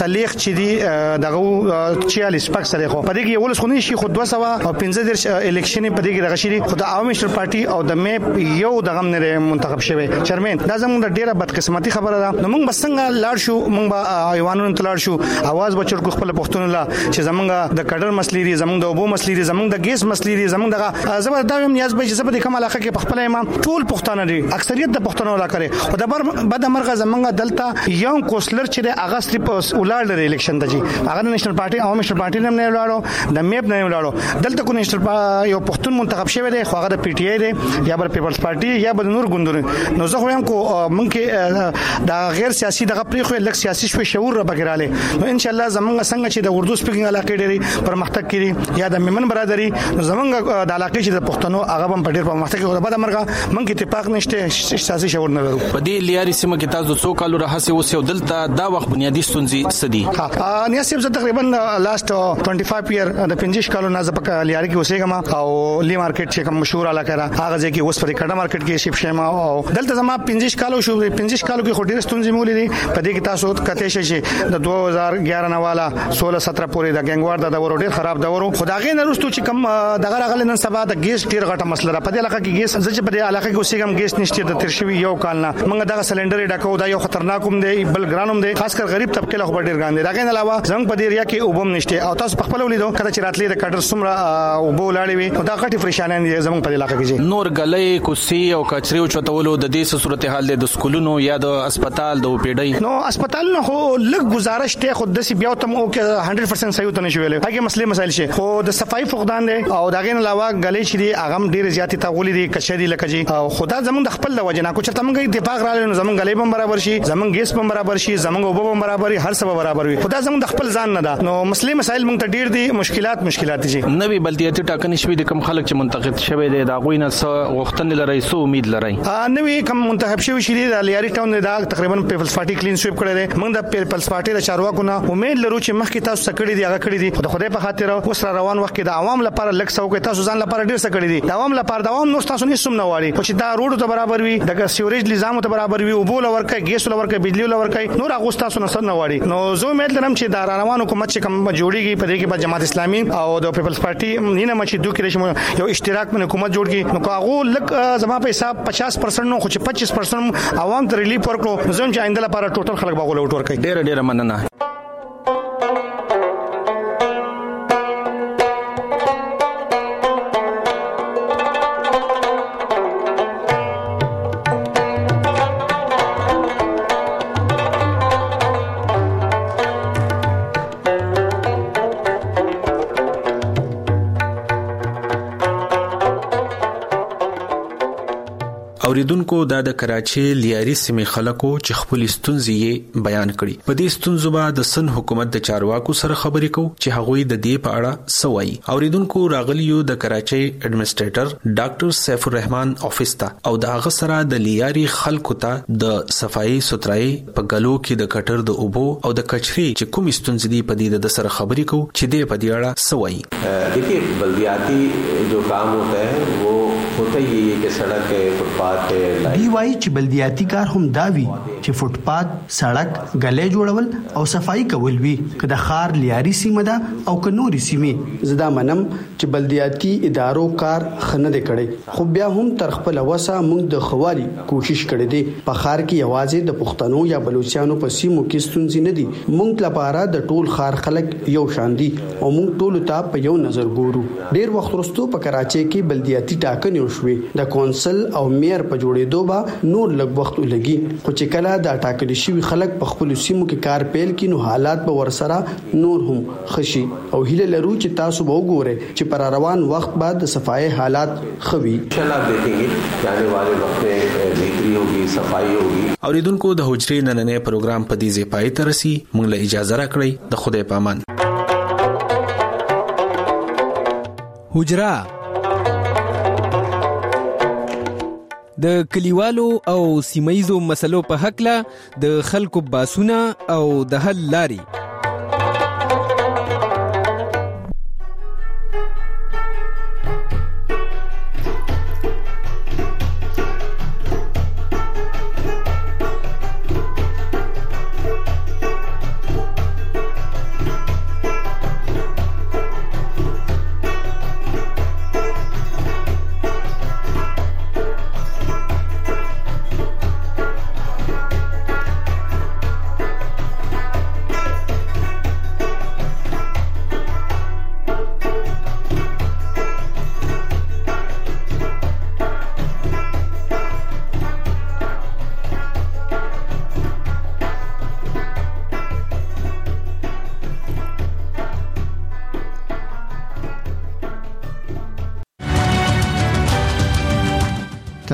سلیخ چې دی دغه چیالیس پک سلیخ په دې کې ولس خونی شي خو دوه سوه او پنځه دیرش الیکشن په دې کې رغشري خو د عوامي نېشنل پارټي او د میپ یو دغه نه منتخب شوی چیرمن دا زموږ ډیره بدقسمتي خبره ده. نو موږ بسنګ لاړ شو موږ به ایوانونو ته لاړ شو आवाज بچر کو خپل پښتون لا چې زمونږ د کډر مسلې دي زمونږ د اوبو مسلې دي زمونږ د ګیس مسلې دي زمونږ دغه زبر دا هم نیاز به چې زبر د کوم علاقه کې خپل امام ټول پښتانه دي اکثریت د پښتنو لا کوي او د بر بد مرغه زمونږ دلته یو کوسلر چې د اگست پوس ولار د الیکشن ته جی هغه نېشنل پارټي عوامي نېشنل پارټي نه نه ولاړو د میپ نه ولاړو دلته کو نېشنل یو پښتون منتخب شوی دی خو هغه د پی ټی آی دی یا بر پیپلز پارټي یا بر نور ګوندونه نو زه خو هم کو مونږ د غیر سیاسي دغه پری خو لک سیاسي شوي شعور را بګراله نو ان شاء الله زمونږ څنګه چې د اردو سپیکینګ علاقې ډېری پرمختګ کړي یا د میمن برادری زمونږ د علاقې چې د پښتنو هغه هم په ډېر پرمختګ کوي په دمرګه مونږ اتفاق نشته سیاسي شعور نه لرو. په دې لیاري سیمه کې تاسو څو کالو راهسه اوس یو دلته دا وخت بنیادی ستونزې سدي ها نیاسب زه تقریبا لاست پنځه پنځه ایئر د پنځه کالو نه زه په لیاري کې اوسېږم او لی مارکیټ چې کوم مشهور علاقه را هغه ځکه اوس پر کډه مارکیټ کې شپ شم او دلته زما پنځه کالو شو پنځه کالو کې خوري ستونزې مولې دي په دې کې تاسو کته شي د دوه هزار ګیارہ نه والا سولہ سترہ پورې د ګنگوار د ورو ډیر خراب دورو خدای نه رستو چې کم دغه راغلی نن سبا د ګیس ډیر غټه مسله ده په دې علاقه کې ګیس زه په دې علاقه کې اوسېږم ګیس نشته د ترشوي یو کال نه موږ دغه سلندر ډکو دا یو خطرناک هم دی بل ګرانوم دی خاص کر غریب طبقه له خبر ډیر ګان دی دغه نه علاوه زموږ په دې ایریا کې اوبم نشته او تاسو په خپل ولیدو کله چې راتلې د کډر سمره اوبو لاړې وي دا غټي پریشانان دي زموږ په علاقه کې نور غلې کوسي او کچري او چتولو د دې صورتحال د سکولونو یا د اسپیټال د پیډای نو اسپیټال نه خو لږ گزارش ته خود د سی بیا ته مو کې سل پرسنټ صحیح ته نشو ویلې هغه مسلې مسایل شي خو د صفای فقدان دي او داغه نه علاوه غلې شي اغم ډیر زیاتې تغولې دي کچري لکه جی او خدا زمون د خپل وجه نه کو چې تمګه اتفاق رااله نو زمون غلې هم برابر شي زمون ګیس هم برابر شي زمون اوبو هم برابر هر څه برابر وي خدا زمون د خپل ځان نه ده نو مسلې مسایل مونږ ته ډیر دي مشکلات مشکلات دي نوې بلدیاتي ټاکنې شوې د کم خلک چې منتخب شوی دی دا غوینه څه وختن لري سو امید لري نوې کم منتخب شوی شي د لیاري ټاون دا تقریبا پیپلز پارټي کلین سویپ کړی دی مونږ د پیپلز پارټي د چارواکو نه امید لرو چې مخکې تاسو سکړی دی هغه کړی دی خو خدای په خاطر اوس را روان وخت کې د عوام لپاره لک سو کې تاسو ځان لپاره ډیر څه کړی دی د عوام لپاره د عوام نو تاسو نه سم نه واړي چې دا روډ ته برابر وي د سیوریج نظام ته برابر وي او بول ورکه ګیس ورکه بجلی ورکه نور هغه تاسو نه سر نه واړي نو زه امید لرم چې د روان حکومت چې کوم جوړیږي په دې کې په جماعت اسلامي او د پیپلز پارټي نه مچ دوه کې یو اشتراک من حکومت جوړ کی نو هغه لک زما په حساب پچاس پرسنټ نو خو چې پچیس پرسنټ عوام ته ریلیف ورکړو زم چې آینده لپاره ټوټل خلک باغول وټ ورکړي ډیر ډیر مننه. اوریدونکو دا د کراچي لیاري سیمې خلکو چې خپل ستونزې بیان کړي په دې ستونزو به د سن حکومت د چارواکو سره خبرې کوو چې هغوی د دې په اړه سوي اوریدونکو راغلیو د کراچي اډمنسټریټر ډاکټر سیف الرحمن افیس ته او د هغه سره د لیاري خلکو ته د صفائی سترای په غلو کې د کټر د اوبو او د کچري چې کوم ستونزې دي په دې د سره خبرې کوو چې دې په دې اړه سوي. देखिए बल्दियाती जो काम होता है वो होता ही है कि सड़क है फुटपाथ है دی وايي چې بلدیاتي کار هم دا وی چې فوټپات سړک غلې جوړول او صفائی کول وی که د خار لیاري سیمه ده او که نوري سیمه زدا منم چې بلدیاتي ادارو کار خنه دې کړي خو بیا هم تر خپل وسه موږ د خوالي کوشش کړې دي په خار کې یوازې د پښتنو یا بلوچستانو په سیمو کې ستونزې نه دي موږ لپاره د ټول خار خلک یو شان دي او موږ ټول ته په یو نظر ګورو. ډیر وخت وروسته په کراچي کې بلدیاتي ټاکنې وشوې د کونسل او میر په جوړېدو به نور لږ وخت ولګي خو چې کله د ټاکلي شوي خلک په خپل سیمو کې کار پیل کړي نو حالات به ورسره نور هم خشي او هیله لرو چې تاسو به وګورئ چې پر روان وخت بعد د صفای حالات خوي ان شاء الله دیکھیں جانے والے وقت میں بہتری ہوگی صفائی ہوگی. اوریدونکو د حجرې نننې پروګرام په دې ځای پای ته رسي موږ له اجازه راکړئ د خدای پامان. حجرا د کلیوالو او سیمایزو مسلو په حق له د خلکو باسونه او د حل لاري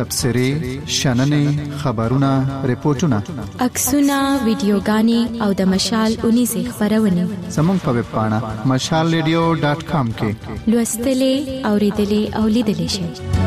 تبصرې شننې خبرونه ریپورتونه عکسونه ویډیوګانې او د مشال اونیزه خبرونه زموږ په ویب پاڼه مشال ریډیو ډاٹ کام کې لوستلې اوریدلې او لیدلې شئ.